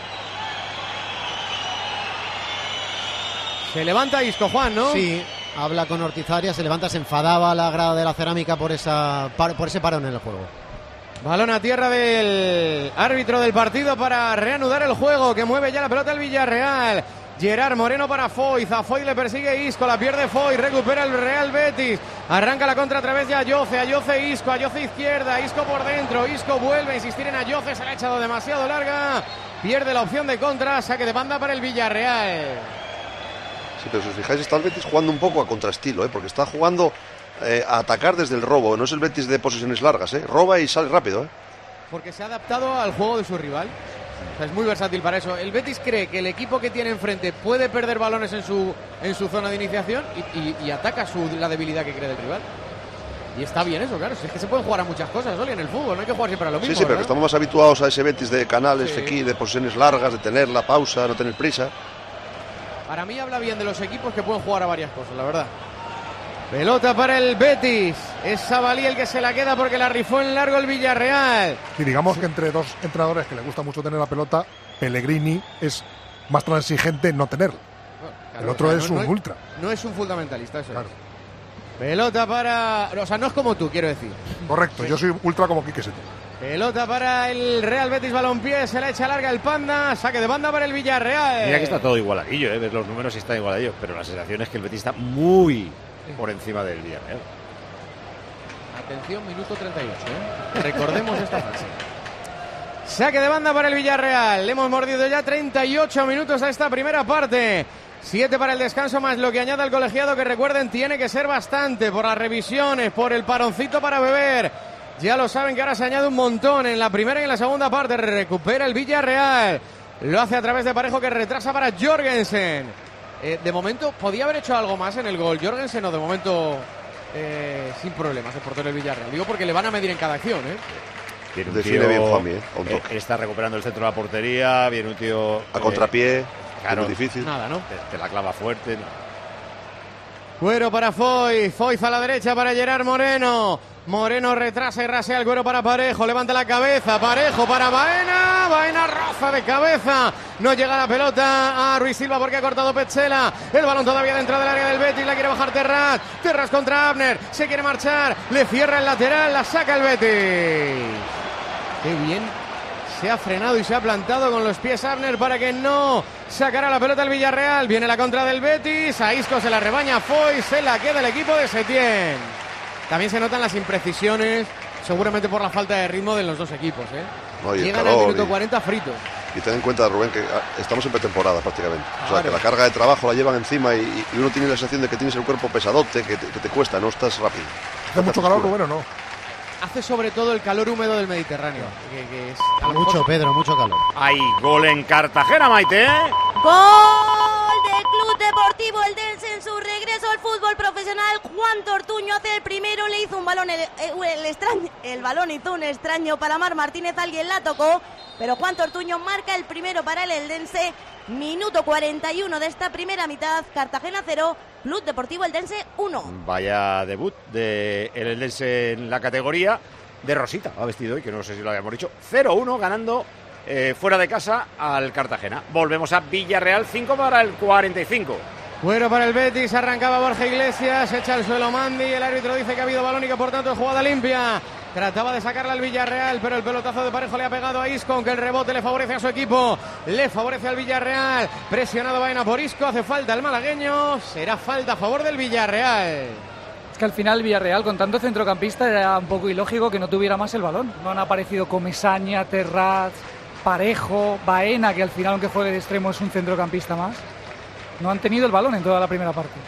Se levanta Isco, Juan, ¿no? Sí. Habla con Ortizarias, se levanta, se enfadaba la grada de la Cerámica por ese parón en el juego. Balón a tierra del árbitro del partido para reanudar el juego, que mueve ya la pelota el Villarreal. Gerard Moreno para Foyth, a Foyth le persigue Isco, la pierde Foyth, recupera el Real Betis, arranca la contra a través de Ayoce Isco, Ayoce izquierda, Isco por dentro, Isco vuelve a insistir en Ayoce, se la ha echado demasiado larga, pierde la opción de contra, saque de banda para el Villarreal. Sí, pero si os fijáis está el Betis jugando un poco a contraestilo, porque está jugando a atacar desde el robo, no es el Betis de posesiones largas, roba y sale rápido, porque se ha adaptado al juego de su rival. O sea, es muy versátil para eso. El Betis cree que el equipo que tiene enfrente puede perder balones en su zona de iniciación y ataca la debilidad que cree del rival. Y está bien eso, claro. Es que se pueden jugar a muchas cosas, Oli, en el fútbol. No hay que jugar siempre a lo mismo. Sí, pero que estamos más habituados a ese Betis de canales, aquí, de posiciones largas, de tener la pausa, no tener prisa. Para mí habla bien de los equipos que pueden jugar a varias cosas, la verdad. Pelota para el Betis. Es Sabalí el que se la queda porque la rifó en largo el Villarreal. Y digamos que entre dos entrenadores que les gusta mucho tener la pelota, Pellegrini es más transigente en no tenerla. Claro, el otro es un ultra. No es un fundamentalista, eso claro. Pelota para... O sea, no es como tú, quiero decir. Correcto, yo soy ultra como Quique Setién. Pelota para el Real Betis Balompié, se la echa larga el Panda, saque de banda para el Villarreal. Mira que está todo igualadillo, ves los números y está igualadillo, pero la sensación es que el Betis está muy por encima del Villarreal. Atención, minuto 38, Recordemos esta fase. Saque de banda para el Villarreal, le hemos mordido ya 38 minutos a esta primera parte. 7 para el descanso más lo que añade el colegiado, que recuerden tiene que ser bastante por las revisiones, por el paroncito para beber. Ya lo saben que ahora se añade un montón en la primera y en la segunda parte. Recupera el Villarreal. Lo hace a través de Parejo, que retrasa para Jorgensen. De momento podía haber hecho algo más en el gol Jorgensen, o de momento sin problemas el portero del Villarreal. Digo porque le van a medir en cada acción, Viene un tío, bien Juanmi, está recuperando el centro de la portería. Viene un tío a contrapié. Claro, muy difícil. Nada, ¿no? Te la clava fuerte. No. Cuero para Foyth a la derecha para Gerard Moreno. Moreno retrasa y rasea el Cuero para Parejo, levanta la cabeza, Parejo para Baena, Baena roza de cabeza, no llega la pelota a Ruiz Silva porque ha cortado Petzela, el balón todavía dentro del área del Betis, la quiere bajar Terraz contra Abner, se quiere marchar, le cierra el lateral, la saca el Betis. Qué bien se ha frenado y se ha plantado con los pies Abner para que no sacara la pelota el Villarreal. Viene la contra del Betis, a Isco se la rebaña Foyth, se la queda el equipo de Setién. También se notan las imprecisiones, seguramente por la falta de ritmo de los dos equipos. Llegan al minuto 40 fritos. Y ten en cuenta, Rubén, que estamos en pretemporada prácticamente. O sea, que la carga de trabajo la llevan encima y uno tiene la sensación de que tienes el cuerpo pesadote, que te cuesta, no estás rápido. ¿Hace mucho calor, Rubén, o no? Hace sobre todo el calor húmedo del Mediterráneo. Que es mucho, Pedro, mucho calor. Hay gol en Cartagena, Maite. Gol del Club Deportivo Eldense en su regreso al fútbol profesional. Juan Tortuño hace el primero, le hizo un balón el balón hizo un extraño para Mar Martínez, alguien la tocó, pero Juan Tortuño marca el primero para el Eldense. Minuto 41 de esta primera mitad, Cartagena 0, Club Deportivo Eldense 1. Vaya debut de el Eldense en la categoría, de Rosita ha vestido hoy, que no sé si lo habíamos dicho. 0-1 ganando fuera de casa al Cartagena. Volvemos a Villarreal, 5 para el 45. Bueno, para el Betis, arrancaba Borja Iglesias, echa al suelo Mandi, el árbitro dice que ha habido balón y que por tanto es jugada limpia. Trataba de sacarla al Villarreal, pero el pelotazo de Parejo le ha pegado a Isco, aunque el rebote le favorece a su equipo, le favorece al Villarreal. Presionado Baena por Isco, hace falta el malagueño, será falta a favor del Villarreal. Es que al final Villarreal, con tanto centrocampista, era un poco ilógico que no tuviera más el balón. No han aparecido Comesaña, Terraz, Parejo, Baena, que al final, aunque juegue de extremo, es un centrocampista más. No han tenido el balón en toda la primera parte.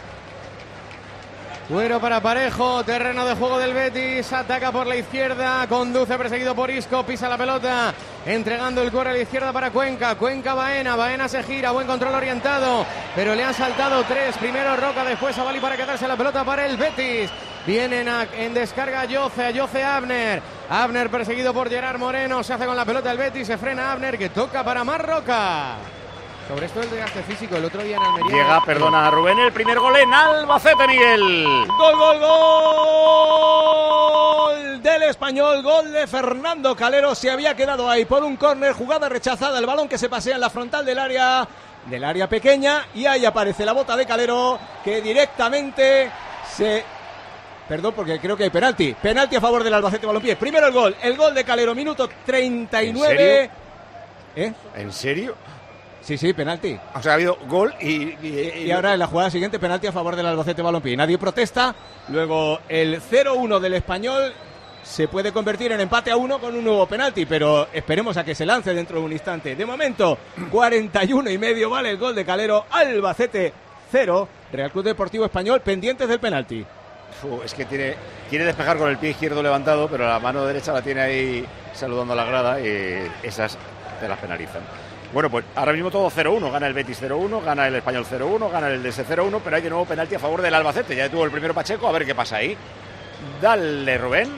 Cuero para Parejo, terreno de juego del Betis, ataca por la izquierda, conduce perseguido por Isco, pisa la pelota, entregando el Cuero a la izquierda para Cuenca, Baena, Baena se gira, buen control orientado, pero le han saltado tres, primero Roca, después Sabalí para quedarse la pelota para el Betis. Vienen en descarga Yoce Abner, Abner perseguido por Gerard Moreno, se hace con la pelota el Betis, se frena Abner, que toca para Marroca. Sobre esto del desgaste físico, el otro día en Almería... Llega, perdona, Rubén, el primer gol en Albacete, Miguel. Gol del Español, gol de Fernando Calero. Se había quedado ahí por un córner, jugada rechazada, el balón que se pasea en la frontal del área pequeña, y ahí aparece la bota de Calero, que directamente se... Perdón, porque creo que hay penalti a favor del Albacete Balompié. Primero el gol de Calero, minuto 39. ¿En serio? ¿En serio? Sí, penalti. O sea, ha habido gol y ahora en la jugada siguiente penalti a favor del Albacete Balompié. Nadie protesta. Luego el 0-1 del Español se puede convertir en empate a 1 con un nuevo penalti, pero esperemos a que se lance dentro de un instante. De momento, 41,5 vale el gol de Calero. Albacete 0, Real Club Deportivo Español pendientes del penalti. Es que quiere despejar con el pie izquierdo levantado, pero la mano derecha la tiene ahí saludando a la grada y esas te las penalizan. Bueno, pues ahora mismo todo 0-1, gana el Betis 0-1, gana el Español 0-1, gana el DS 0-1, pero hay de nuevo penalti a favor del Albacete, ya tuvo el primero Pacheco, a ver qué pasa ahí. Dale, Rubén.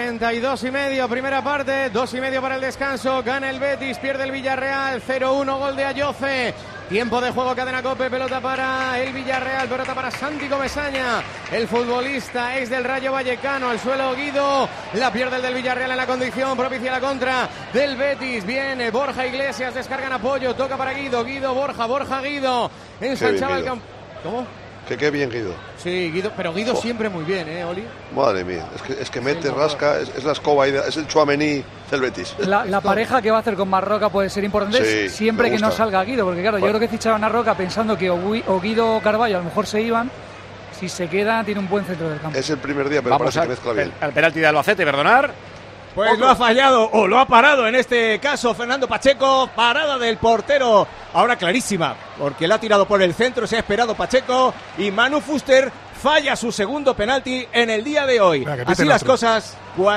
42,5, primera parte, 2,5 para el descanso, gana el Betis, pierde el Villarreal, 0-1, gol de Ayoce. Tiempo de juego, cadena COPE, pelota para el Villarreal, pelota para Santi Comesaña, el futbolista ex del Rayo Vallecano, al suelo Guido, la pierde el del Villarreal en la condición, propicia la contra del Betis, viene Borja Iglesias, descargan apoyo, toca para Guido, Borja, Guido, ensanchaba el campo. ¿Cómo? Qué bien Guido. Sí, Guido, pero Guido siempre muy bien, Oli. Madre mía, es que mete, rasca, es la escoba, es el Tchouaméni del Betis. La pareja que va a hacer con Marroca puede ser importante siempre que no salga Guido, porque claro, yo creo que fichaban a Roca pensando que o Guido o Carballo a lo mejor se iban. Si se queda, tiene un buen centro del campo. Es el primer día, pero vamos parece que mezcla bien. Al penalti de Albacete, perdonar. Pues lo ha fallado o lo ha parado en este caso Fernando Pacheco, parada del portero, ahora clarísima, porque la ha tirado por el centro, se ha esperado Pacheco y Manu Fuster falla su segundo penalti en el día de hoy. Así las cosas,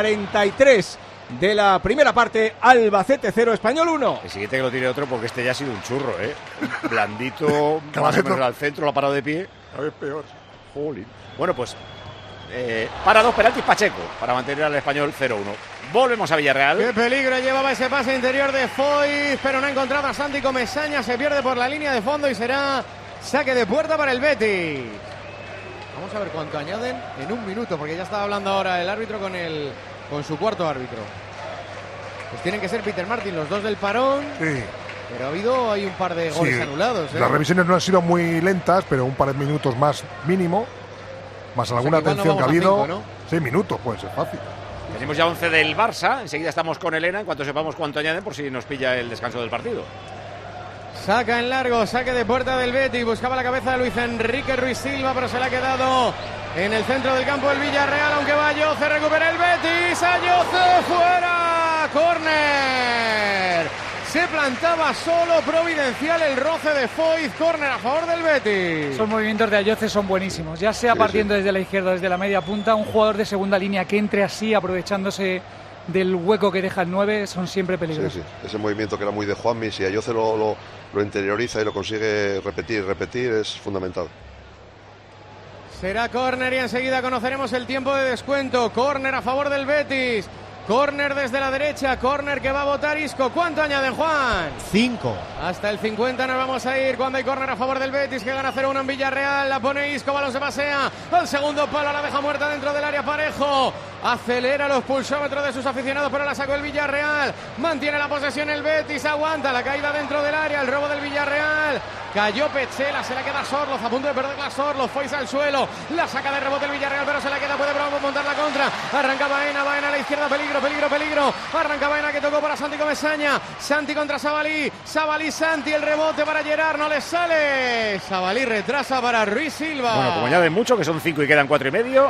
43 de la primera parte, Albacete 0, Español 1. El siguiente que lo tire otro porque este ya ha sido un churro, blandito, más o menos al centro, lo ha parado de pie. A ver, peor. Jolín. Bueno, pues para 2 penaltis Pacheco, para mantener al Español 0-1. Volvemos a Villarreal. Qué peligro llevaba ese pase interior de Foyt, pero no encontraba a Santi Comesaña, se pierde por la línea de fondo y será saque de puerta para el Betis. Vamos a ver cuánto añaden en un minuto, porque ya estaba hablando ahora el árbitro con su cuarto árbitro. Pues tienen que ser Peter Martin, los dos del parón. Sí. Pero hay un par de goles anulados. Las revisiones no han sido muy lentas, pero un par de minutos más mínimo, más alguna atención que ha habido. 5, ¿no? 6 minutos, puede ser fácil. Tenemos ya 11 del Barça, enseguida estamos con Elena, en cuanto sepamos cuánto añaden, por si nos pilla el descanso del partido. Saca en largo, saque de puerta del Betis, buscaba la cabeza de Luis Enrique Ruiz Silva, pero se le ha quedado en el centro del campo el Villarreal, aunque va Ayoce, recupera el Betis, Ayoce fuera, córner. Se plantaba solo, providencial el roce de Foyt, córner a favor del Betis. Esos movimientos de Ayoce son buenísimos, ya sea partiendo desde la izquierda, desde la media punta, un jugador de segunda línea que entre así, aprovechándose del hueco que deja el 9, son siempre peligrosos. Sí. Ese movimiento que era muy de Juanmi, si Ayoce lo interioriza y lo consigue repetir, es fundamental. Será córner y enseguida conoceremos el tiempo de descuento. Córner a favor del Betis. Córner desde la derecha, córner que va a votar Isco. ¿Cuánto añaden, Juan? 5. Hasta el 50 nos vamos a ir cuando hay córner a favor del Betis, que gana 0-1 en Villarreal. La pone Isco, balón se pasea al segundo palo, la deja muerta dentro del área. Parejo acelera los pulsómetros de sus aficionados, pero la sacó el Villarreal. Mantiene la posesión el Betis, aguanta la caída dentro del área, el robo del Villarreal. Cayó Pechela, se la queda Sorloz, a punto de perder la Sorloz, Foyt al suelo, la saca de rebote el Villarreal, pero se la queda, puede montar la contra. Arranca Baena a la izquierda, peligro. Arranca Baena, que tocó para Santi Comesaña. Santi contra Sabalí, Santi, el rebote para Gerard, no le sale. Sabalí retrasa para Ruiz Silva. Bueno, como añaden mucho, que son 5 y quedan 4 y medio.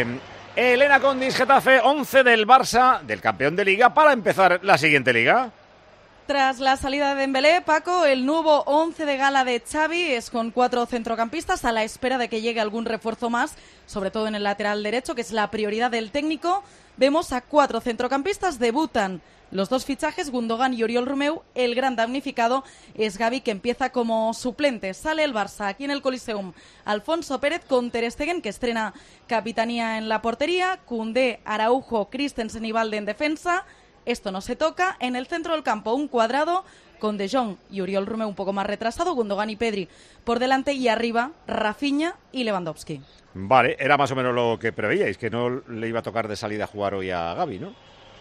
Elena Condis, Getafe, 11 del Barça, del campeón de Liga, para empezar la siguiente Liga. Tras la salida de Dembélé, Paco, el nuevo 11 de gala de Xavi es con 4 centrocampistas a la espera de que llegue algún refuerzo más, sobre todo en el lateral derecho, que es la prioridad del técnico. Vemos a 4 centrocampistas, debutan los 2 fichajes, Gundogan y Oriol Romeu. El gran damnificado es Gavi, que empieza como suplente. Sale el Barça aquí en el Coliseum. Alfonso Pérez con Ter Stegen, que estrena capitanía en la portería. Koundé, Araujo, Christensen y Valde en defensa. Esto no se toca. En el centro del campo, un cuadrado con De Jong y Oriol Romeu un poco más retrasado, Gundogan y Pedri por delante, y arriba Rafinha y Lewandowski. Vale, era más o menos lo que preveíais, que no le iba a tocar de salida jugar hoy a Gavi, ¿no?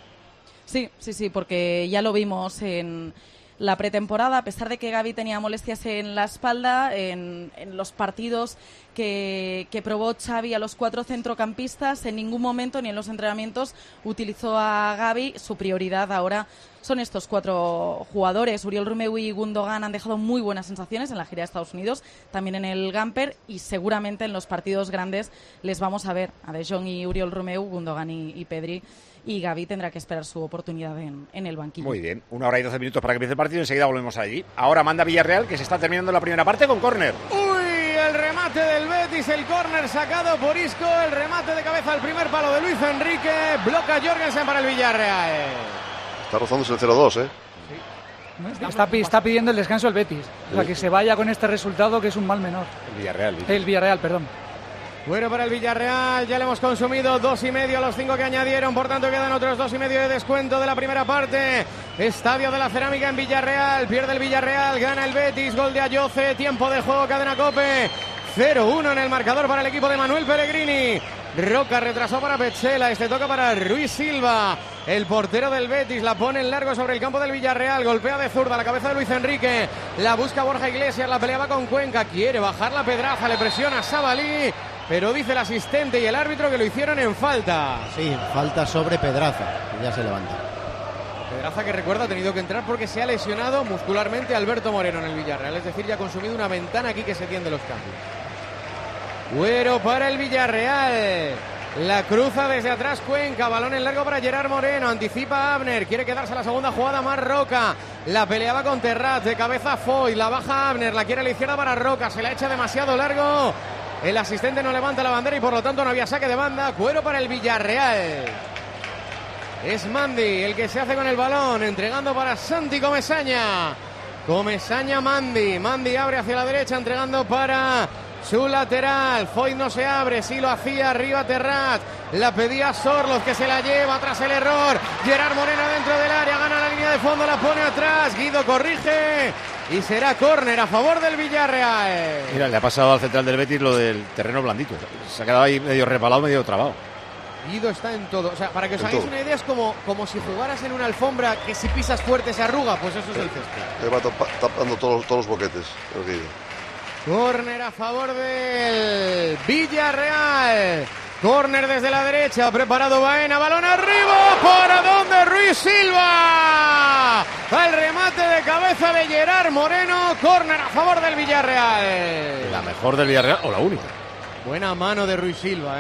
Sí, porque ya lo vimos en la pretemporada, a pesar de que Gavi tenía molestias en la espalda, en los partidos que probó Xavi a los 4 centrocampistas, en ningún momento ni en los entrenamientos utilizó a Gavi. Su prioridad ahora son estos 4 jugadores. Oriol Romeu y Gundogan han dejado muy buenas sensaciones en la gira de Estados Unidos, también en el Gamper, y seguramente en los partidos grandes les vamos a ver a De Jong y Oriol Romeu, Gundogan y Pedri. Y Gavi tendrá que esperar su oportunidad en el banquillo. Muy bien, 1 hora y 12 minutos para que empiece el partido y enseguida volvemos allí. Ahora manda Villarreal, que se está terminando la primera parte con córner. El remate del Betis, el córner sacado por Isco, el remate de cabeza al primer palo de Luis Enrique, bloca Jorgensen para el Villarreal. Está rozándose el 0-2, ¿eh? Está pidiendo el descanso el Betis. O sea, que se vaya con este resultado, que es un mal menor. El Villarreal, perdón. Bueno, para el Villarreal ya le hemos consumido 2,5 a los 5 que añadieron, por tanto quedan otros 2,5 de descuento de la primera parte. Estadio de la Cerámica en Villarreal, pierde el Villarreal, gana el Betis, gol de Ayoce, tiempo de juego, Cadena COPE, 0-1 en el marcador para el equipo de Manuel Pellegrini. Roca retrasó para Petzela, este toca para Ruiz Silva, el portero del Betis, la pone en largo sobre el campo del Villarreal, golpea de zurda la cabeza de Luis Enrique, la busca Borja Iglesias, la peleaba con Cuenca, quiere bajar la Pedraza, le presiona Sabalí, pero dice el asistente y el árbitro que lo hicieron en falta. Sí, falta sobre Pedraza, ya se levanta. Pedraza, que recuerda, ha tenido que entrar porque se ha lesionado muscularmente Alberto Moreno en el Villarreal, es decir, ya ha consumido una ventana aquí que se tiende los cambios. Güero para el Villarreal, la cruza desde atrás Cuenca, balón en largo para Gerard Moreno, anticipa Abner, quiere quedarse a la segunda jugada más Roca, la peleaba con Terrat, de cabeza Foy, la baja Abner, la quiere a la izquierda para Roca, se la echa demasiado largo, el asistente no levanta la bandera y por lo tanto no había saque de banda. Cuero para el Villarreal, es Mandi el que se hace con el balón, entregando para Santi Comesaña, Mandi abre hacia la derecha, entregando para su lateral, Foy no se abre, sí lo hacía, arriba Terrat, la pedía Sorloz que se la lleva tras el error, Gerard Moreno dentro del área, gana la línea de fondo, la pone atrás, Guido corrige y será córner a favor del Villarreal. Mira, le ha pasado al central del Betis lo del terreno blandito, se ha quedado ahí medio resbalado, medio trabado. Guido está en todo, o sea, para que os hagáis una idea es como si jugaras en una alfombra que si pisas fuerte se arruga, pues eso es el césped. Le va tapando todos los boquetes el Guido. Córner a favor del Villarreal. Córner desde la derecha, preparado Baena, balón arriba, ¿para dónde? Ruiz Silva. Al remate de cabeza de Gerard Moreno, córner a favor del Villarreal. La mejor del Villarreal o la única. Buena mano de Ruiz Silva,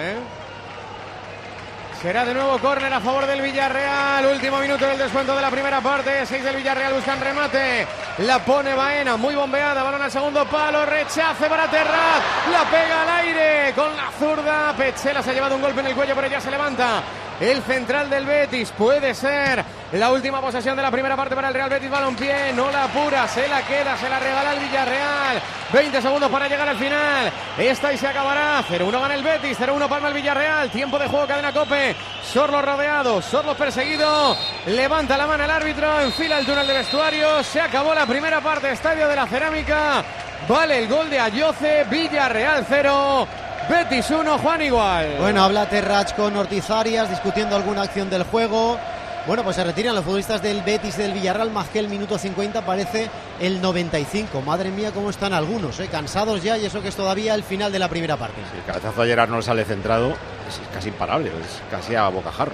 Será de nuevo córner a favor del Villarreal. Último minuto del descuento de la primera parte. 6 del Villarreal buscan remate. La pone Baena, muy bombeada. Balón al segundo palo. Rechace para Terrat. La pega al aire con la zurda. Petzela se ha llevado un golpe en el cuello, pero ya se levanta. El central del Betis, puede ser la última posesión de la primera parte para el Real Betis Balompié, no la apura, se la queda, se la regala el Villarreal, 20 segundos para llegar al final, esta y se acabará, 0-1 gana el Betis, 0-1 palma el Villarreal, tiempo de juego, Cadena COPE, Sorlos rodeado, Sorlos perseguido, levanta la mano el árbitro, enfila el túnel de vestuarios, se acabó la primera parte, Estadio de la Cerámica, vale el gol de Ayoce, Villarreal 0, Betis 1, Juan igual. Bueno, habla Terrach con Ortiz-Arias discutiendo alguna acción del juego. Bueno, pues se retiran los futbolistas del Betis y del Villarreal, más que el minuto 50 parece el 95. Madre mía, cómo están algunos, cansados ya, y eso que es todavía el final de la primera parte. Sí, el cabezazo de Gerard no le sale centrado, es casi imparable, es casi a bocajarro.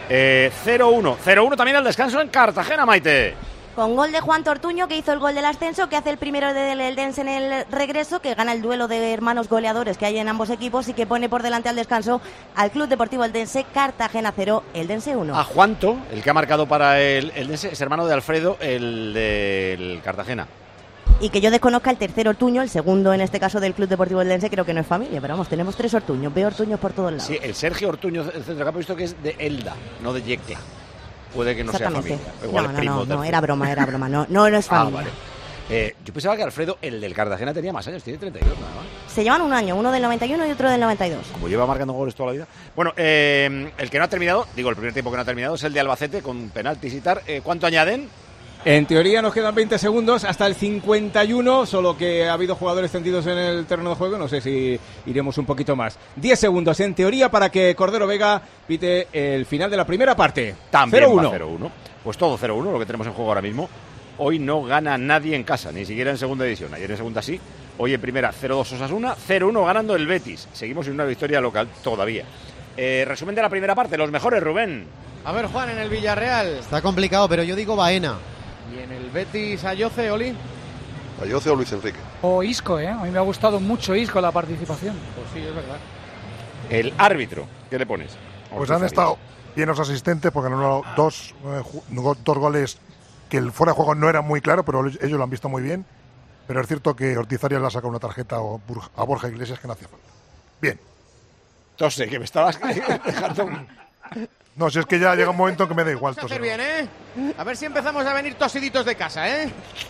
0-1 también al descanso en Cartagena, Maite. Con gol de Juan Tortuño, que hizo el gol del ascenso, que hace el primero del Eldense en el regreso, que gana el duelo de hermanos goleadores que hay en ambos equipos y que pone por delante al descanso al Club Deportivo Eldense. Cartagena 0, Eldense 1. A Juanto, el que ha marcado para el Eldense, es hermano de Alfredo, el del Cartagena. Y que yo desconozca el tercer Ortuño, el segundo en este caso del Club Deportivo Eldense, creo que no es familia, pero vamos, tenemos 3 Ortuños, veo Ortuños por todos lados. Sí, el Sergio Ortuño, el centrocampo, visto que es de Elda, no de Yecla. Puede que no sea familia. Igual no, era broma, no es familia. Vale. Yo pensaba que Alfredo, el del Cartagena, tenía más años, tiene 32 nada más. Se llevan un año, uno del 91 y otro del 92. Como lleva marcando goles toda la vida. Bueno, el que no ha terminado, digo, el primer tiempo que no ha terminado, es el de Albacete, con penaltis y tal. ¿Cuánto añaden? En teoría nos quedan 20 segundos hasta el 51, solo que ha habido jugadores tendidos en el terreno de juego, no sé si iremos un poquito más. 10 segundos en teoría para que Cordero Vega pite el final de la primera parte. También 0-1. Pues todo 0-1 lo que tenemos en juego ahora mismo. Hoy no gana nadie en casa, ni siquiera en segunda división. Ayer en segunda sí, hoy en primera 0-2 Osasuna, 0-1 ganando el Betis. Seguimos sin una victoria local todavía. Resumen de la primera parte, los mejores, Rubén. A ver, Juan, en el Villarreal. Está complicado, pero yo digo Baena. Y en el Betis, Ayoce, Oli. Ayoce o Luis Enrique. O Isco, A mí me ha gustado mucho Isco la participación. Pues sí, es verdad. El árbitro, ¿qué le pones? Pues han estado bien los asistentes porque han anulado dos goles que el fuera de juego no era muy claro, pero ellos lo han visto muy bien. Pero es cierto que Ortiz-Arias le ha sacado una tarjeta a Borja Iglesias que no hacía falta. Bien. Entonces, que me estabas dejando... No, si es que ya llega un momento que me da igual. Hacer bien, ¿eh? A ver si empezamos a venir tosiditos de casa, ¿eh?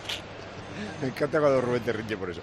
Me encanta cuando Rubén te rinche por eso.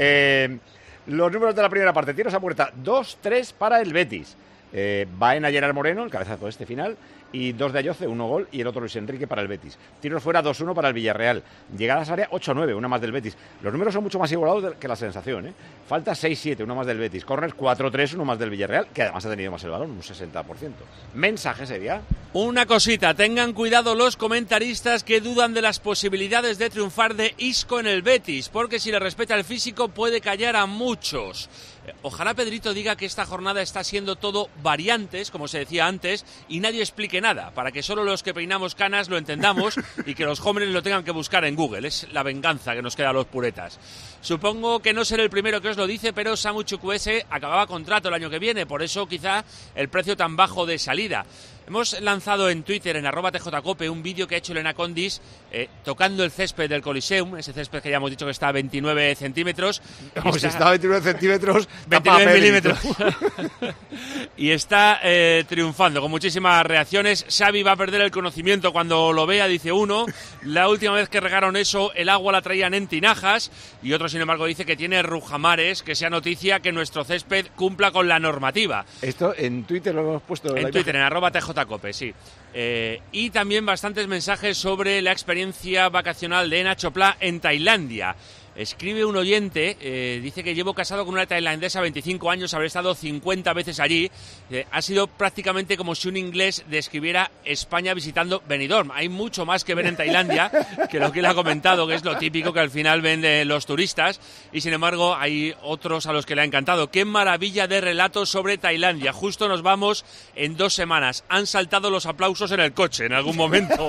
Los números de la primera parte. Tiros a puerta. 2-3 para el Betis. Baena Gerard Moreno, el cabezazo de este final. Y 2 de Ayoce, 1 gol, y el otro Luis Enrique para el Betis. Tiros fuera, 2-1 para el Villarreal. Llegadas a área, 8-9, una más del Betis. Los números son mucho más igualados que la sensación, ¿eh? Falta 6-7, uno más del Betis. Corners 4-3, uno más del Villarreal, que además ha tenido más el balón, un 60%. Mensaje sería... Una cosita, tengan cuidado los comentaristas que dudan de las posibilidades de triunfar de Isco en el Betis, porque si le respeta el físico puede callar a muchos. Ojalá Pedrito diga que esta jornada está siendo todo variantes, como se decía antes, y nadie explique nada, para que solo los que peinamos canas lo entendamos y que los jóvenes lo tengan que buscar en Google. Es la venganza que nos queda a los puretas. Supongo que no seré el primero que os lo dice, pero Samu Chukwueze acababa contrato el año que viene, por eso quizá el precio tan bajo de salida. Hemos lanzado en Twitter, en @tjcope, un vídeo que ha hecho Elena Condis tocando el césped del Coliseum, ese césped que ya hemos dicho que está a 29 centímetros. Como si está a 29 centímetros, 29 milímetros. Y está triunfando, con muchísimas reacciones. Xavi va a perder el conocimiento cuando lo vea, dice uno. La última vez que regaron eso, el agua la traían en tinajas. Y otro, sin embargo, dice que tiene rujamares, que sea noticia que nuestro césped cumpla con la normativa. Esto en Twitter lo hemos puesto. En Twitter, en @tjcope, sí. Y también bastantes mensajes sobre la experiencia vacacional de Nacho Pla en Tailandia. Escribe un oyente, dice que llevo casado con una tailandesa 25 años, habré estado 50 veces allí. Ha sido prácticamente como si un inglés describiera España visitando Benidorm. Hay mucho más que ver en Tailandia que lo que él ha comentado, que es lo típico que al final ven los turistas. Y sin embargo hay otros a los que le ha encantado. ¡Qué maravilla de relatos sobre Tailandia! Justo nos vamos en 2 semanas. Han saltado los aplausos en el coche en algún momento.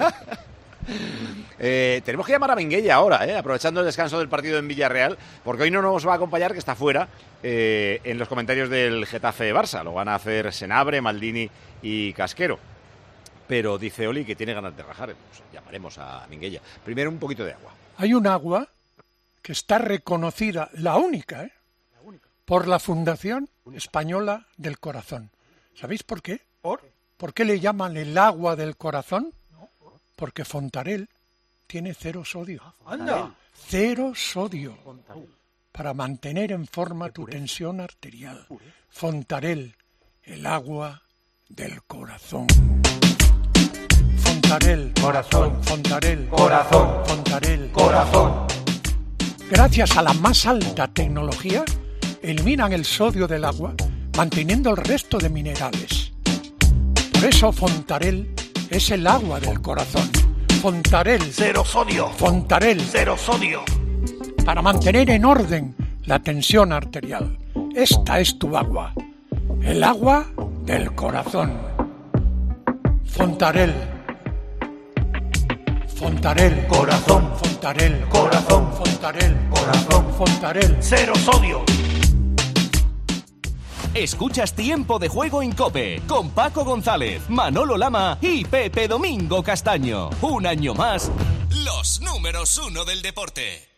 Tenemos que llamar a Minguella ahora, aprovechando el descanso del partido en Villarreal, porque hoy no nos va a acompañar, que está fuera en los comentarios del Getafe-Barça. Lo van a hacer Senabre, Maldini y Casquero. Pero dice Oli que tiene ganas de rajar. Pues llamaremos a Minguella. Primero un poquito de agua. Hay un agua que está reconocida, la única, por la Fundación Española del Corazón. ¿Sabéis por qué? ¿Por qué le llaman el agua del corazón? Porque Fontarel tiene 0 sodio. ¡Anda! 0 sodio. Para mantener en forma tu tensión arterial. Fontarel, el agua del corazón. Fontarel, corazón. Fontarel, corazón. Fontarel, corazón. Gracias a la más alta tecnología, eliminan el sodio del agua, manteniendo el resto de minerales. Por eso Fontarel es el agua del corazón. Fontarel. 0 sodio. Fontarel. 0 sodio. Para mantener en orden la tensión arterial. Esta es tu agua. El agua del corazón. Fontarel. Fontarel. Corazón. Fontarel. Corazón. Fontarel. Corazón. Fontarel. 0 sodio. Escuchas Tiempo de Juego en COPE con Paco González, Manolo Lama y Pepe Domingo Castaño. Un año más, los números 1 del deporte.